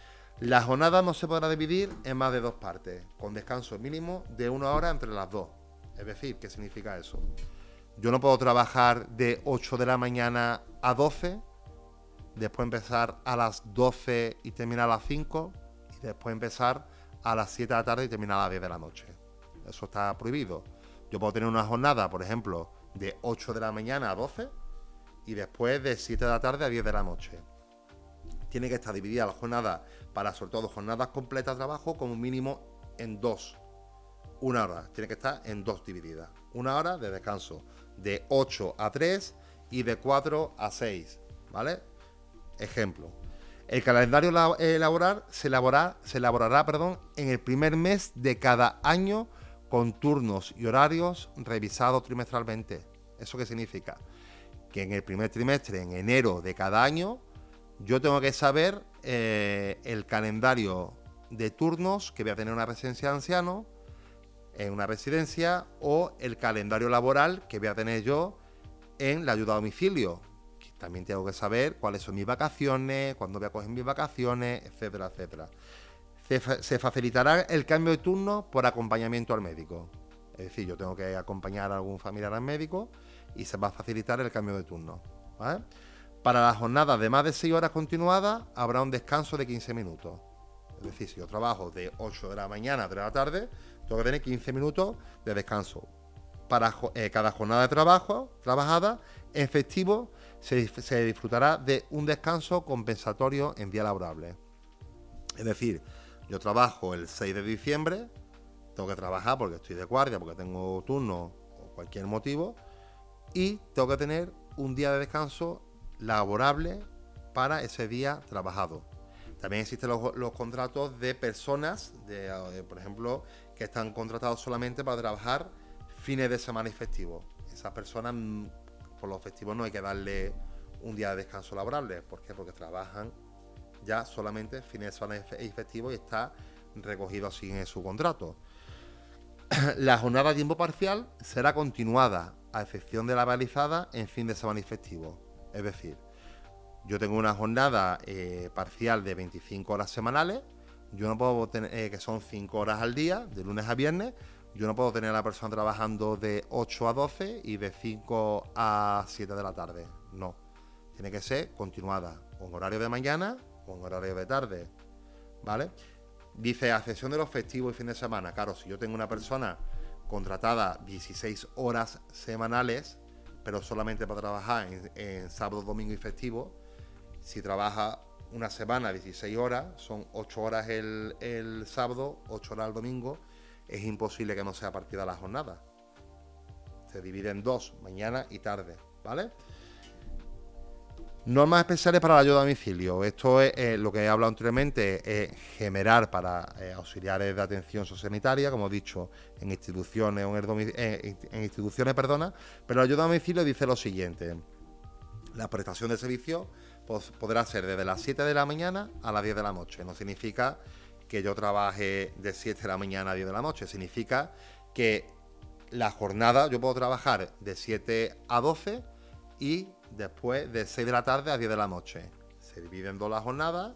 C: La jornada no se podrá dividir en más de dos partes, con descanso mínimo de una hora entre las dos. Es decir, ¿qué significa eso? Yo no puedo trabajar de ocho de la mañana a doce, después empezar a las doce y terminar a las cinco, y después empezar a las siete de la tarde y terminar a las diez de la noche. Eso está prohibido. Yo puedo tener una jornada, por ejemplo, de ocho de la mañana a doce y después de siete de la tarde a diez de la noche. Tiene que estar dividida la jornada, para sobre todo jornadas completas de trabajo, como mínimo en dos. Una hora, tiene que estar en dos divididas. Una hora de descanso, de ocho a tres y de cuatro a seis, ¿vale? Ejemplo. El calendario laboral se elaborará, se elaborará perdón, en el primer mes de cada año, con turnos y horarios revisados trimestralmente. ¿Eso qué significa? Que en el primer trimestre, en enero de cada año, yo tengo que saber eh, el calendario de turnos que voy a tener en una residencia de ancianos, en una residencia, o el calendario laboral que voy a tener yo en la ayuda a domicilio. También tengo que saber cuáles son mis vacaciones, cuándo voy a coger mis vacaciones, etcétera, etcétera. Se, fa se facilitará el cambio de turno por acompañamiento al médico. Es decir, yo tengo que acompañar a algún familiar al médico y se va a facilitar el cambio de turno, ¿vale? Para las jornadas de más de seis horas continuadas habrá un descanso de quince minutos. Es decir, si yo trabajo de ocho de la mañana a tres de la tarde, tengo que tener quince minutos de descanso. Para eh, cada jornada de trabajo trabajada en festivo se, se disfrutará de un descanso compensatorio en día laborable. Es decir, yo trabajo el seis de diciembre, tengo que trabajar porque estoy de guardia, porque tengo turno o cualquier motivo, y tengo que tener un día de descanso laborable para ese día trabajado. También existen los, los contratos de personas, de, de, por ejemplo, que están contratados solamente para trabajar fines de semana y festivos. Esas personas, por los festivos no hay que darle un día de descanso laborable. ¿Por qué? Porque trabajan ya solamente fines de semana y festivos y está recogido así en su contrato. La jornada a tiempo parcial será continuada, a excepción de la realizada en fin de semana y festivo. Es decir, yo tengo una jornada eh, parcial de veinticinco horas semanales, yo no puedo tener, eh, que son cinco horas al día, de lunes a viernes. Yo no puedo tener a la persona trabajando de ocho a doce y de cinco a siete de la tarde. No. Tiene que ser continuada, o en horario de mañana o en horario de tarde. ¿Vale? Dice, a excepción de los festivos y fines de semana. Claro, si yo tengo una persona contratada dieciséis horas semanales, pero solamente para trabajar en, en sábado, domingo y festivo, si trabaja una semana dieciséis horas, son ocho horas el, el sábado, ocho horas el domingo, es imposible que no sea partida la jornada. Se divide en dos, mañana y tarde, ¿vale? Normas especiales para la ayuda a domicilio. Esto es eh, lo que he hablado anteriormente, es generar para eh, auxiliares de atención sociosanitaria, como he dicho, en instituciones o en, el eh, en instituciones, perdona, pero la ayuda a domicilio dice lo siguiente: la prestación de servicio pues, podrá ser desde las siete de la mañana a las diez de la noche. No significa que yo trabaje de siete de la mañana a diez de la noche, significa que la jornada, yo puedo trabajar de siete a doce y después de seis de la tarde a diez de la noche. Se divide en dos la jornada,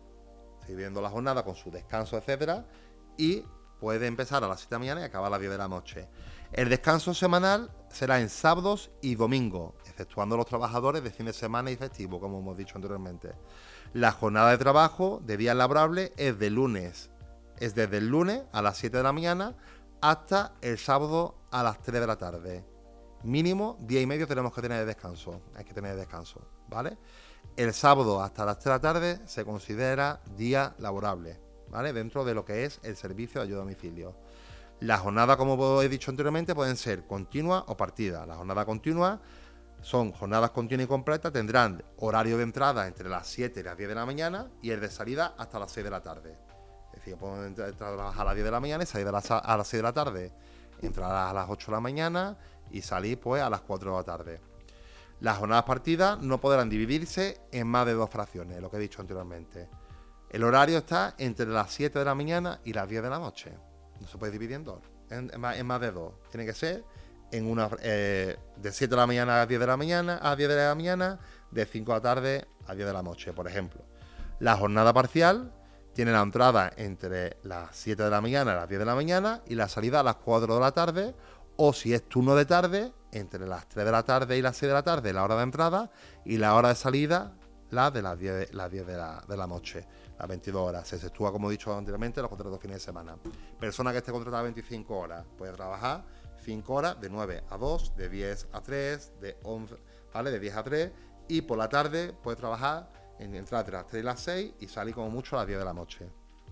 C: se divide en dos la jornada con su descanso, etcétera, y puede empezar a las siete de la mañana y acabar a las diez de la noche. El descanso semanal será en sábados y domingos, exceptuando los trabajadores de fin de semana y festivo, como hemos dicho anteriormente. La jornada de trabajo de días laborables es de lunes, es desde el lunes a las siete de la mañana hasta el sábado a las tres de la tarde. Mínimo día y medio tenemos que tener de descanso, hay que tener de descanso, ¿vale? El sábado hasta las tres de la tarde se considera día laborable, ¿vale? Dentro de lo que es el servicio de ayuda a domicilio. Las jornadas, como he dicho anteriormente, pueden ser continuas o partidas. Las jornadas continuas son jornadas continuas y completas, tendrán horario de entrada entre las siete y las diez de la mañana y el de salida hasta las seis de la tarde. Es decir, puedo entrar a trabajar a las diez de la mañana y salir a las, a las seis de la tarde. Entrar a las ocho de la mañana y salir pues a las cuatro de la tarde. Las jornadas partidas no podrán dividirse en más de dos fracciones, lo que he dicho anteriormente. El horario está entre las siete de la mañana y las diez de la noche. No se puede dividir en dos, en, en, más, en más de dos. Tiene que ser en una eh, de siete de la mañana a las diez de la mañana, a diez de la mañana, de cinco de la tarde a diez de la noche, por ejemplo. La jornada parcial tiene la entrada entre las siete de la mañana y las diez de la mañana y la salida a las cuatro de la tarde, o si es turno de tarde, entre las tres de la tarde y las seis de la tarde, la hora de entrada, y la hora de salida, la de las diez, las diez de, la, de la noche, las veintidós horas. Se exceptúa, como he dicho anteriormente, los contratos de fines de semana. Persona que esté contratada veinticinco horas puede trabajar cinco horas, de nueve a dos, de diez a tres, de once, ¿vale? De diez a tres, y por la tarde puede trabajar en entrar entre las tres y las seis y salir como mucho a las diez de la noche.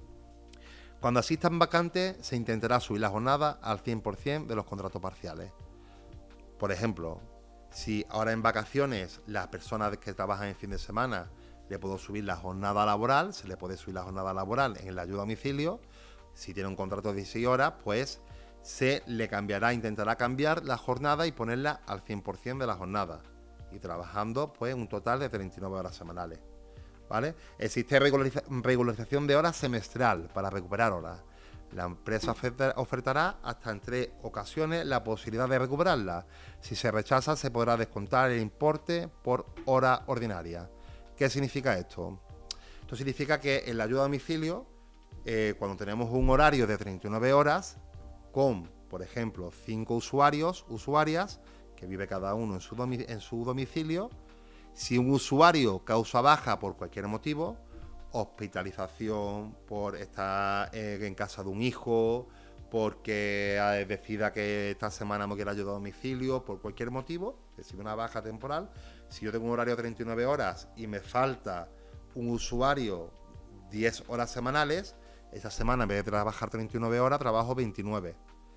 C: Cuando asistan vacantes, se intentará subir la jornada al cien por ciento de los contratos parciales. Por ejemplo, si ahora en vacaciones las personas que trabajan en fin de semana le puedo subir la jornada laboral, se le puede subir la jornada laboral en la ayuda a domicilio. Si tiene un contrato de dieciséis horas, pues se le cambiará, intentará cambiar la jornada y ponerla al cien por ciento de la jornada. Y trabajando pues un total de treinta y nueve horas semanales. ¿Vale? Existe regulariza regularización de horas semestral para recuperar horas. La empresa oferta ofertará hasta en tres ocasiones la posibilidad de recuperarla. Si se rechaza, se podrá descontar el importe por hora ordinaria. ¿Qué significa esto? Esto significa que en la ayuda a domicilio, eh, cuando tenemos un horario de treinta y nueve horas, con, por ejemplo, cinco usuarios, usuarias, que vive cada uno en su, domi en su domicilio, si un usuario causa baja por cualquier motivo, hospitalización, por estar eh, en casa de un hijo, porque eh, decida que esta semana me quiere ayudar a domicilio, por cualquier motivo, es decir, una baja temporal, si yo tengo un horario de treinta y nueve horas y me falta un usuario diez horas semanales, esa semana en vez de trabajar treinta y nueve horas, trabajo veintinueve.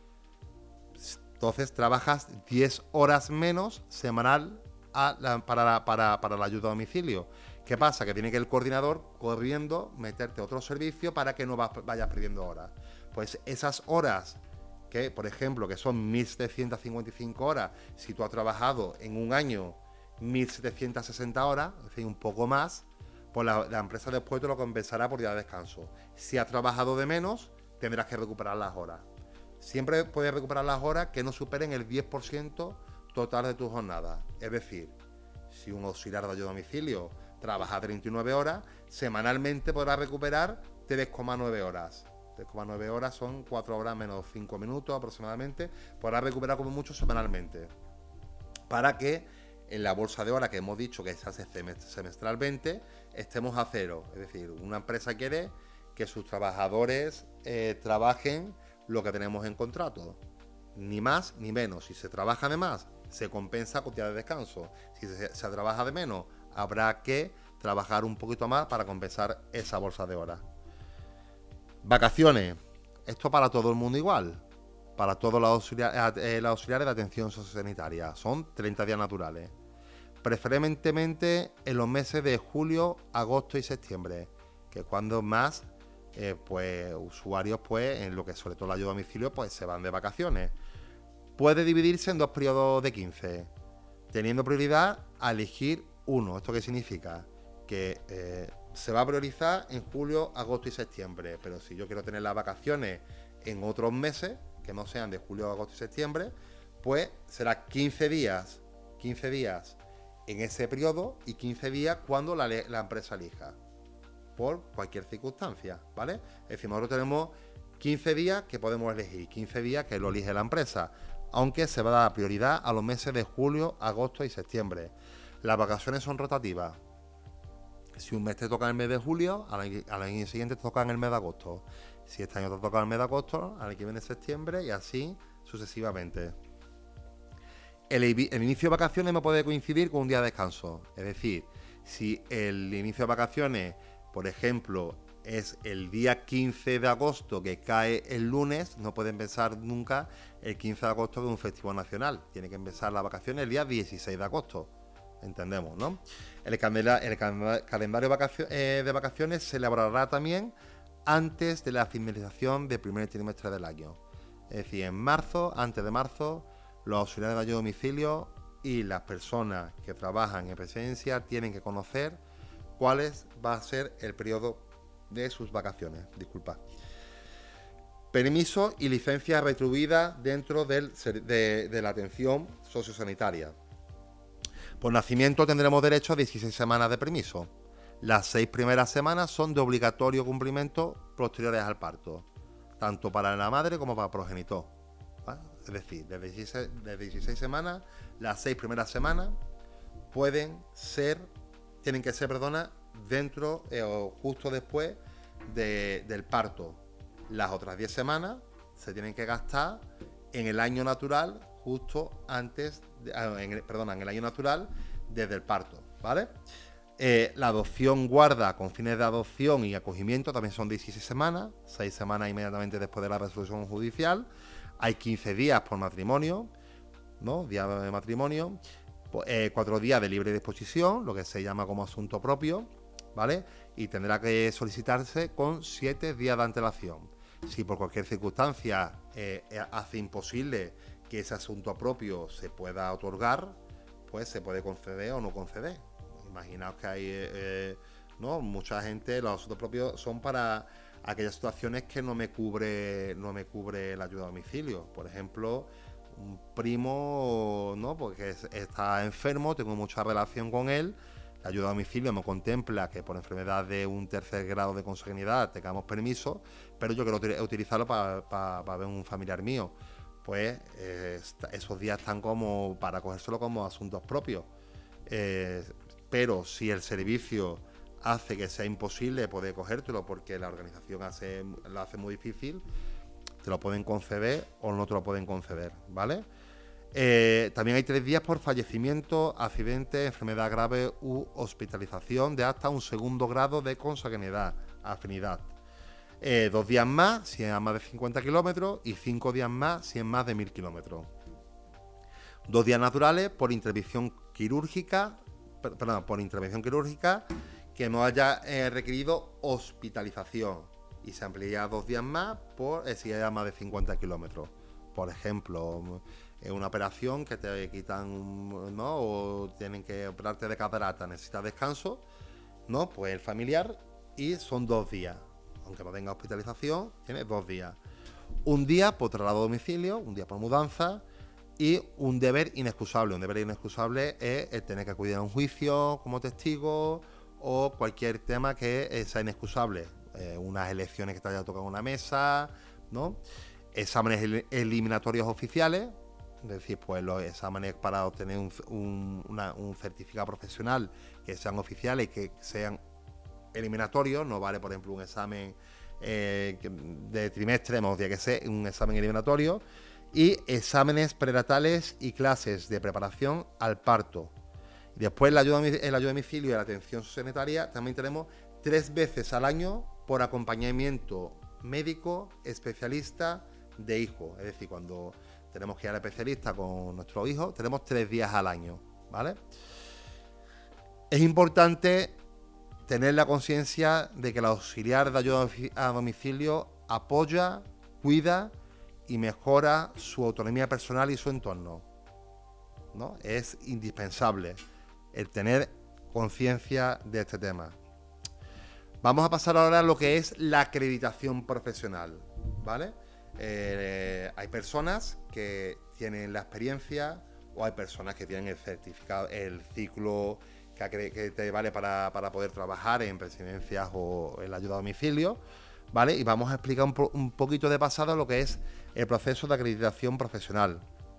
C: Entonces trabajas diez horas menos semanal A la, para, la, para, para la ayuda a domicilio. ¿Qué pasa? Que tiene que el coordinador corriendo meterte otro servicio para que no vas, vayas perdiendo horas. Pues esas horas que, por ejemplo, que son mil setecientas cincuenta y cinco horas, si tú has trabajado en un año mil setecientas sesenta horas, es decir, un poco más, pues la, la empresa después te lo compensará por día de descanso. Si has trabajado de menos, tendrás que recuperar las horas. Siempre puedes recuperar las horas que no superen el diez por ciento total de tu jornada. Es decir, si un auxiliar de ayuda a domicilio trabaja treinta y nueve horas, semanalmente podrá recuperar tres coma nueve horas. tres coma nueve horas son cuatro horas menos cinco minutos aproximadamente. Podrá recuperar como mucho semanalmente. Para que en la bolsa de horas que hemos dicho que se hace semestralmente, estemos a cero. Es decir, una empresa quiere que sus trabajadores eh, trabajen lo que tenemos en contrato. Ni más ni menos. Si se trabaja de más, se compensa con días de descanso. Si se, se trabaja de menos, habrá que trabajar un poquito más para compensar esa bolsa de horas. Vacaciones. Esto para todo el mundo igual. para todos los auxiliares, eh, los auxiliares de atención sociosanitaria. Son treinta días naturales. Preferentemente en los meses de julio, agosto y septiembre, que es cuando más eh, pues, usuarios, pues, en lo que sobre todo la ayuda a domicilio, pues se van de vacaciones. Puede dividirse en dos periodos de quince, teniendo prioridad a elegir uno. ¿Esto qué significa? Que eh, se va a priorizar en julio, agosto y septiembre, pero si yo quiero tener las vacaciones en otros meses, que no sean de julio, agosto y septiembre, pues será quince días, quince días en ese periodo y quince días cuando la, la empresa elija, por cualquier circunstancia, ¿vale? Es decir, nosotros tenemos quince días que podemos elegir, quince días que lo elige la empresa, aunque se va a dar prioridad a los meses de julio, agosto y septiembre. Las vacaciones son rotativas. Si un mes te toca en el mes de julio, al año, al año siguiente te toca en el mes de agosto. Si este año te toca en el mes de agosto, al año que viene en septiembre y así sucesivamente. El, el inicio de vacaciones no puede coincidir con un día de descanso. Es decir, si el inicio de vacaciones, por ejemplo, es el día quince de agosto que cae el lunes, no puede empezar nunca el quince de agosto que es un festivo nacional. Tiene que empezar las vacaciones el día dieciséis de agosto. Entendemos, ¿no? El, candela, el calendario vacacio, eh, de vacaciones se elaborará también antes de la finalización del primer trimestre del año. Es decir, en marzo, antes de marzo, los auxiliares de ayuda a domicilio y las personas que trabajan en residencia tienen que conocer cuál es, va a ser el periodo de sus vacaciones. Disculpa. Permiso y licencia retribuida dentro del, de, de la atención sociosanitaria. Por nacimiento tendremos derecho a dieciséis semanas de permiso. Las seis primeras semanas son de obligatorio cumplimiento posteriores al parto, tanto para la madre como para el progenitor. ¿Vale? Es decir, de dieciséis, de dieciséis semanas, las seis primeras semanas pueden ser, tienen que ser, perdona, dentro eh, o justo después de, del parto. Las otras diez semanas se tienen que gastar en el año natural, justo antes, de, en, perdona, en el año natural desde el parto, ¿vale? Eh, la adopción guarda con fines de adopción y acogimiento también son dieciséis semanas, seis semanas inmediatamente después de la resolución judicial. Hay quince días por matrimonio, ¿no? Día de matrimonio, eh, cuatro días de libre disposición, lo que se llama como asunto propio, ¿vale? Y tendrá que solicitarse con siete días de antelación. Si por cualquier circunstancia eh, hace imposible que ese asunto propio se pueda otorgar, pues se puede conceder o no conceder. Imaginaos que hay eh, ¿no? mucha gente, los asuntos propios son para aquellas situaciones que no me cubre no me cubre la ayuda a domicilio. Por ejemplo, un primo, ¿no? Porque está enfermo, tengo mucha relación con él. La ayuda a domicilio me contempla que por enfermedad de un tercer grado de consanguinidad tengamos permiso, pero yo quiero utilizarlo para, para, para ver un familiar mío. Pues eh, esos días están como para cogérselo como asuntos propios. Eh, pero si el servicio hace que sea imposible poder cogértelo porque la organización hace, lo hace muy difícil, te lo pueden conceder o no te lo pueden conceder, ¿vale? Eh, también hay tres días por fallecimiento, accidente, enfermedad grave u hospitalización de hasta un segundo grado de consanguinidad, afinidad. Eh, dos días más si es a más de cincuenta kilómetros y cinco días más si es más de mil kilómetros. Dos días naturales por intervención quirúrgica, perdón, por intervención quirúrgica que no haya eh, requerido hospitalización y se amplía dos días más por eh, si hay a más de cincuenta kilómetros. Por ejemplo, es una operación que te quitan, ¿no? O tienen que operarte de catarata, necesitas descanso, ¿no? Pues el familiar y son dos días. Aunque no tenga hospitalización, tienes dos días. Un día por traslado a domicilio, un día por mudanza y un deber inexcusable. Un deber inexcusable es el tener que acudir a un juicio como testigo o cualquier tema que sea inexcusable. Eh, unas elecciones que te haya tocado una mesa, ¿no? Exámenes eliminatorios oficiales, es decir, pues los exámenes para obtener un, un, una, un certificado profesional que sean oficiales y que sean eliminatorios, no vale, por ejemplo, un examen eh, de trimestre, no tiene que ser un examen eliminatorio, y exámenes prenatales y clases de preparación al parto. Y después la ayuda, el ayuda a domicilio y la atención sanitaria también tenemos tres veces al año por acompañamiento médico, especialista, de hijo. Es decir, cuando tenemos que ir al especialista con nuestro hijo, tenemos tres días al año, ¿vale? Es importante tener la conciencia de que el auxiliar de ayuda a domicilio apoya, cuida y mejora su autonomía personal y su entorno, ¿no? Es indispensable el tener conciencia de este tema. Vamos a pasar ahora a lo que es la acreditación profesional, ¿vale? Eh, hay personas que tienen la experiencia o hay personas que tienen el certificado, el ciclo que, que te vale para, para poder trabajar en residencias o en la ayuda a domicilio, ¿vale? Y vamos a explicar un, po un poquito de pasada lo que es el proceso de acreditación profesional,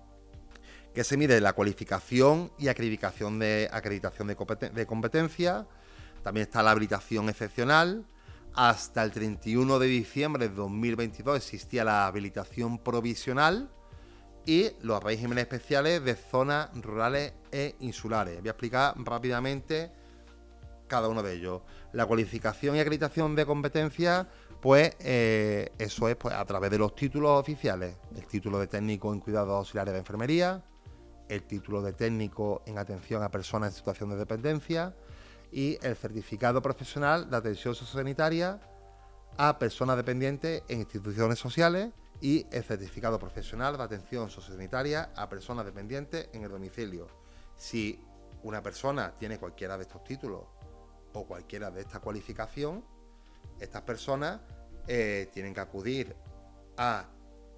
C: que se mide la cualificación y acreditación de, acreditación de, competen de competencia. También está la habilitación excepcional. Hasta el treinta y uno de diciembre de dos mil veintidós existía la habilitación provisional y los regímenes especiales de zonas rurales e insulares. Voy a explicar rápidamente cada uno de ellos. La cualificación y acreditación de competencia, pues eh, eso es pues, a través de los títulos oficiales. El título de técnico en cuidados auxiliares de enfermería, el título de técnico en atención a personas en situación de dependencia y el certificado profesional de atención sociosanitaria a personas dependientes en instituciones sociales y el certificado profesional de atención sociosanitaria a personas dependientes en el domicilio. Si una persona tiene cualquiera de estos títulos o cualquiera de esta cualificación, estas personas eh, tienen que acudir al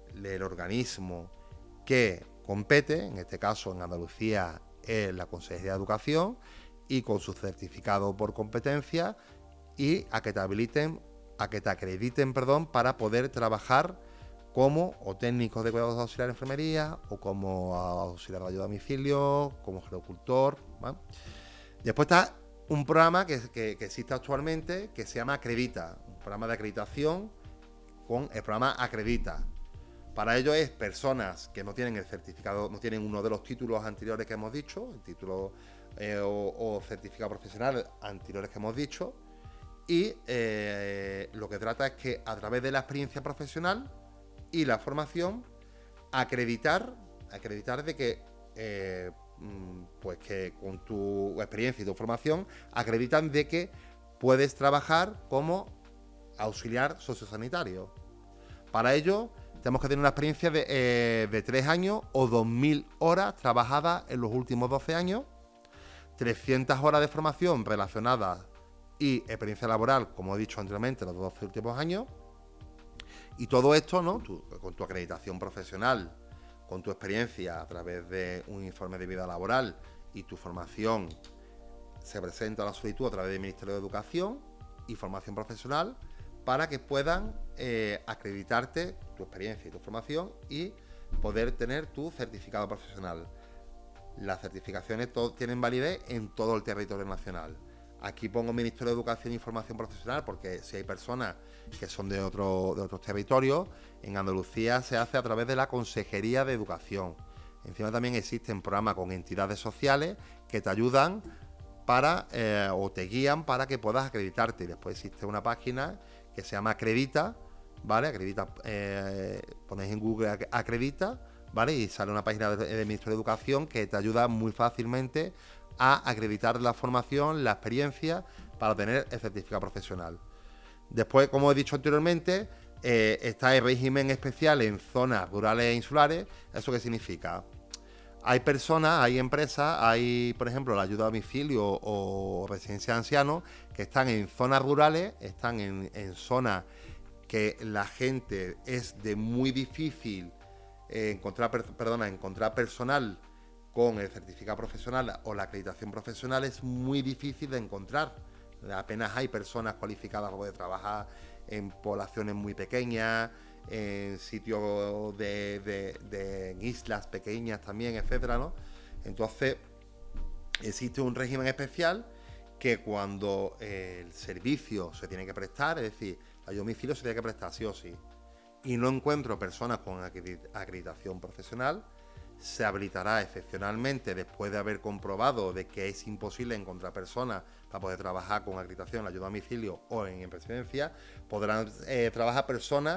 C: organismo que compete, en este caso en Andalucía es la Consejería de Educación, y con su certificado por competencia y a que te habiliten, a que te acrediten, perdón, para poder trabajar como o técnico de cuidados auxiliares de enfermería o como auxiliar de ayuda a domicilio, como gerocultor, ¿vale? Después está un programa que, que, que existe actualmente que se llama Acredita, un programa de acreditación con el programa Acredita. Para ello es personas que no tienen el certificado, no tienen uno de los títulos anteriores que hemos dicho, el título eh, o, o certificado profesional anteriores que hemos dicho, y eh, lo que trata es que a través de la experiencia profesional y la formación acreditar, acreditar de que eh, pues que con tu experiencia y tu formación acreditan de que puedes trabajar como auxiliar sociosanitario. Para ello tenemos que tener una experiencia de, eh, de tres años o dos mil horas trabajadas en los últimos doce años, trescientas horas de formación relacionadas y experiencia laboral, como he dicho anteriormente, los doce últimos años. Y todo esto, ¿no? Tú, con tu acreditación profesional, con tu experiencia a través de un informe de vida laboral y tu formación, se presenta la solicitud a través del Ministerio de Educación y Formación Profesional para que puedan eh, acreditarte tu experiencia y tu formación y poder tener tu certificado profesional. Las certificaciones todo, tienen validez en todo el territorio nacional. Aquí pongo Ministerio de Educación y Formación Profesional porque si hay personas que son de, otro, de otros territorios, en Andalucía se hace a través de la Consejería de Educación. Encima también existen programas con entidades sociales que te ayudan para eh, o te guían para que puedas acreditarte. Y después existe una página que se llama Acredita, ¿vale? Acredita, eh, ponéis en Google Acredita, ¿vale? Y sale una página del de Ministerio de Educación que te ayuda muy fácilmente a acreditar la formación, la experiencia para tener el certificado profesional. Después, como he dicho anteriormente, eh, está el régimen especial en zonas rurales e insulares. ¿Eso qué significa? Hay personas, hay empresas, hay, por ejemplo, la ayuda a domicilio o residencia de ancianos que están en zonas rurales, están en, en zonas que la gente es de muy difícil eh, encontrar, perdona, encontrar personal con el certificado profesional o la acreditación profesional es muy difícil de encontrar. Apenas hay personas cualificadas para poder trabajar en poblaciones muy pequeñas, en sitios de, de, de en islas pequeñas también, etcétera, ¿no? Entonces, existe un régimen especial que cuando el servicio se tiene que prestar, es decir, el domicilio se tiene que prestar sí o sí, y no encuentro personas con acreditación profesional, se habilitará excepcionalmente, después de haber comprobado de que es imposible encontrar personas para poder trabajar con acreditación en la ayuda a domicilio o en residencia, podrán eh, trabajar personas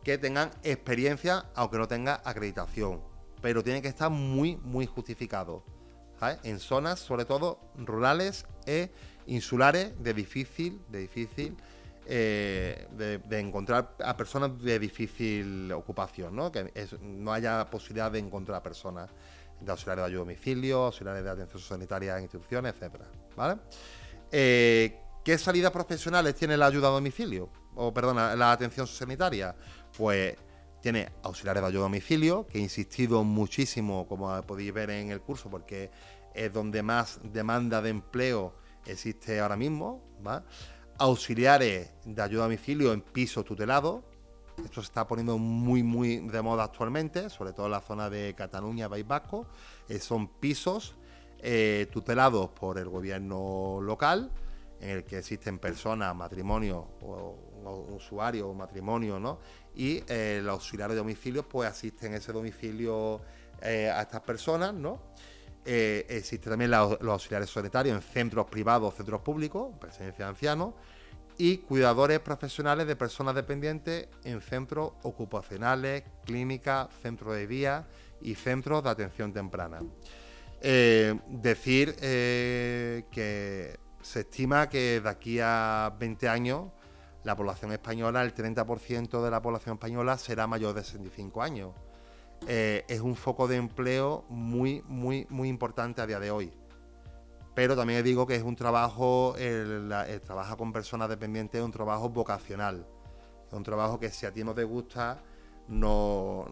C: que tengan experiencia, aunque no tenga acreditación, pero tiene que estar muy, muy justificado, ¿sabes? En zonas, sobre todo, rurales e insulares de difícil, de difícil, eh, de, de encontrar a personas de difícil ocupación, ¿no? Que es, no haya posibilidad de encontrar personas de auxiliares de ayuda a domicilio, auxiliares de atención sanitaria en instituciones, etcétera, ¿vale? Eh, ¿Qué salidas profesionales tiene la ayuda a domicilio? O, perdona, la atención sanitaria. Pues tiene auxiliares de ayuda a domicilio, que he insistido muchísimo, como podéis ver en el curso, porque es donde más demanda de empleo existe ahora mismo, ¿vale? Auxiliares de ayuda a domicilio en pisos tutelados. Esto se está poniendo muy, muy de moda actualmente, sobre todo en la zona de Cataluña, País Vasco. Eh, son pisos eh, tutelados por el gobierno local, en el que existen personas, matrimonio o, o usuarios o matrimonio, ¿no? Y eh, los auxiliares de domicilio pues asisten a ese domicilio eh, a estas personas, ¿no? Eh, existen también la, los auxiliares sanitarios en centros privados, centros públicos, presencia de ancianos, y cuidadores profesionales de personas dependientes en centros ocupacionales, clínicas, centros de día y centros de atención temprana. Eh, decir eh, que se estima que de aquí a veinte años la población española, el treinta por ciento de la población española será mayor de sesenta y cinco años. Eh, es un foco de empleo muy, muy, muy importante a día de hoy. Pero también digo que es un trabajo, el, el trabajar con personas dependientes es un trabajo vocacional. Es un trabajo que si a ti no te gusta, no,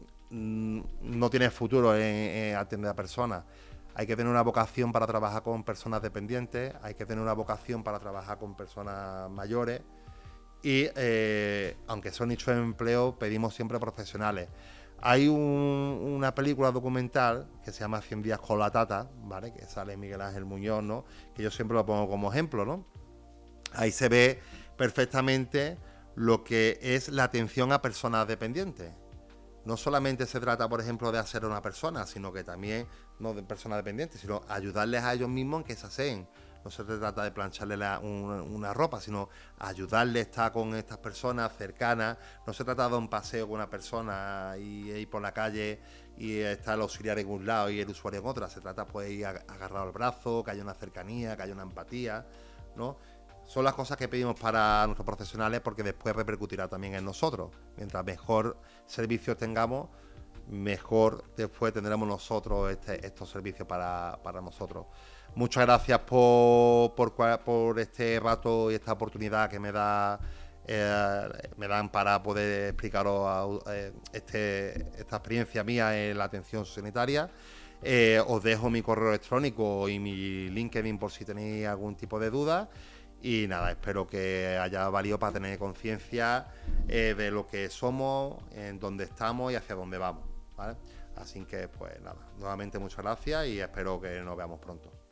C: no tienes futuro en, en atender a personas. Hay que tener una vocación para trabajar con personas dependientes, hay que tener una vocación para trabajar con personas mayores. Y eh, aunque son nichos de empleo, pedimos siempre profesionales. Hay un, una película documental que se llama cien días con la Tata, ¿vale? Que sale Miguel Ángel Muñoz, ¿no? Que yo siempre lo pongo como ejemplo, ¿no? Ahí se ve perfectamente lo que es la atención a personas dependientes. No solamente se trata, por ejemplo, de hacer a una persona, sino que también, no de personas dependientes, sino ayudarles a ellos mismos en que se aseen. No se trata de plancharle la, una, una ropa, sino ayudarle a estar con estas personas cercanas. No se trata de un paseo con una persona y ir por la calle y estar el auxiliar en un lado y el usuario en otra. Se trata pues de ir agarrado al brazo, que haya una cercanía, que haya una empatía, ¿no? Son las cosas que pedimos para nuestros profesionales porque después repercutirá también en nosotros. Mientras mejor servicios tengamos, mejor después tendremos nosotros este, estos servicios para, para nosotros. Muchas gracias por, por, por este rato y esta oportunidad que me da eh, me dan para poder explicaros eh, este, esta experiencia mía en la atención sanitaria. Eh, os dejo mi correo electrónico y mi LinkedIn por si tenéis algún tipo de duda. Y nada, espero que haya valido para tener conciencia eh, de lo que somos, en dónde estamos y hacia dónde vamos, ¿vale? Así que, pues nada, nuevamente muchas gracias y espero que nos veamos pronto.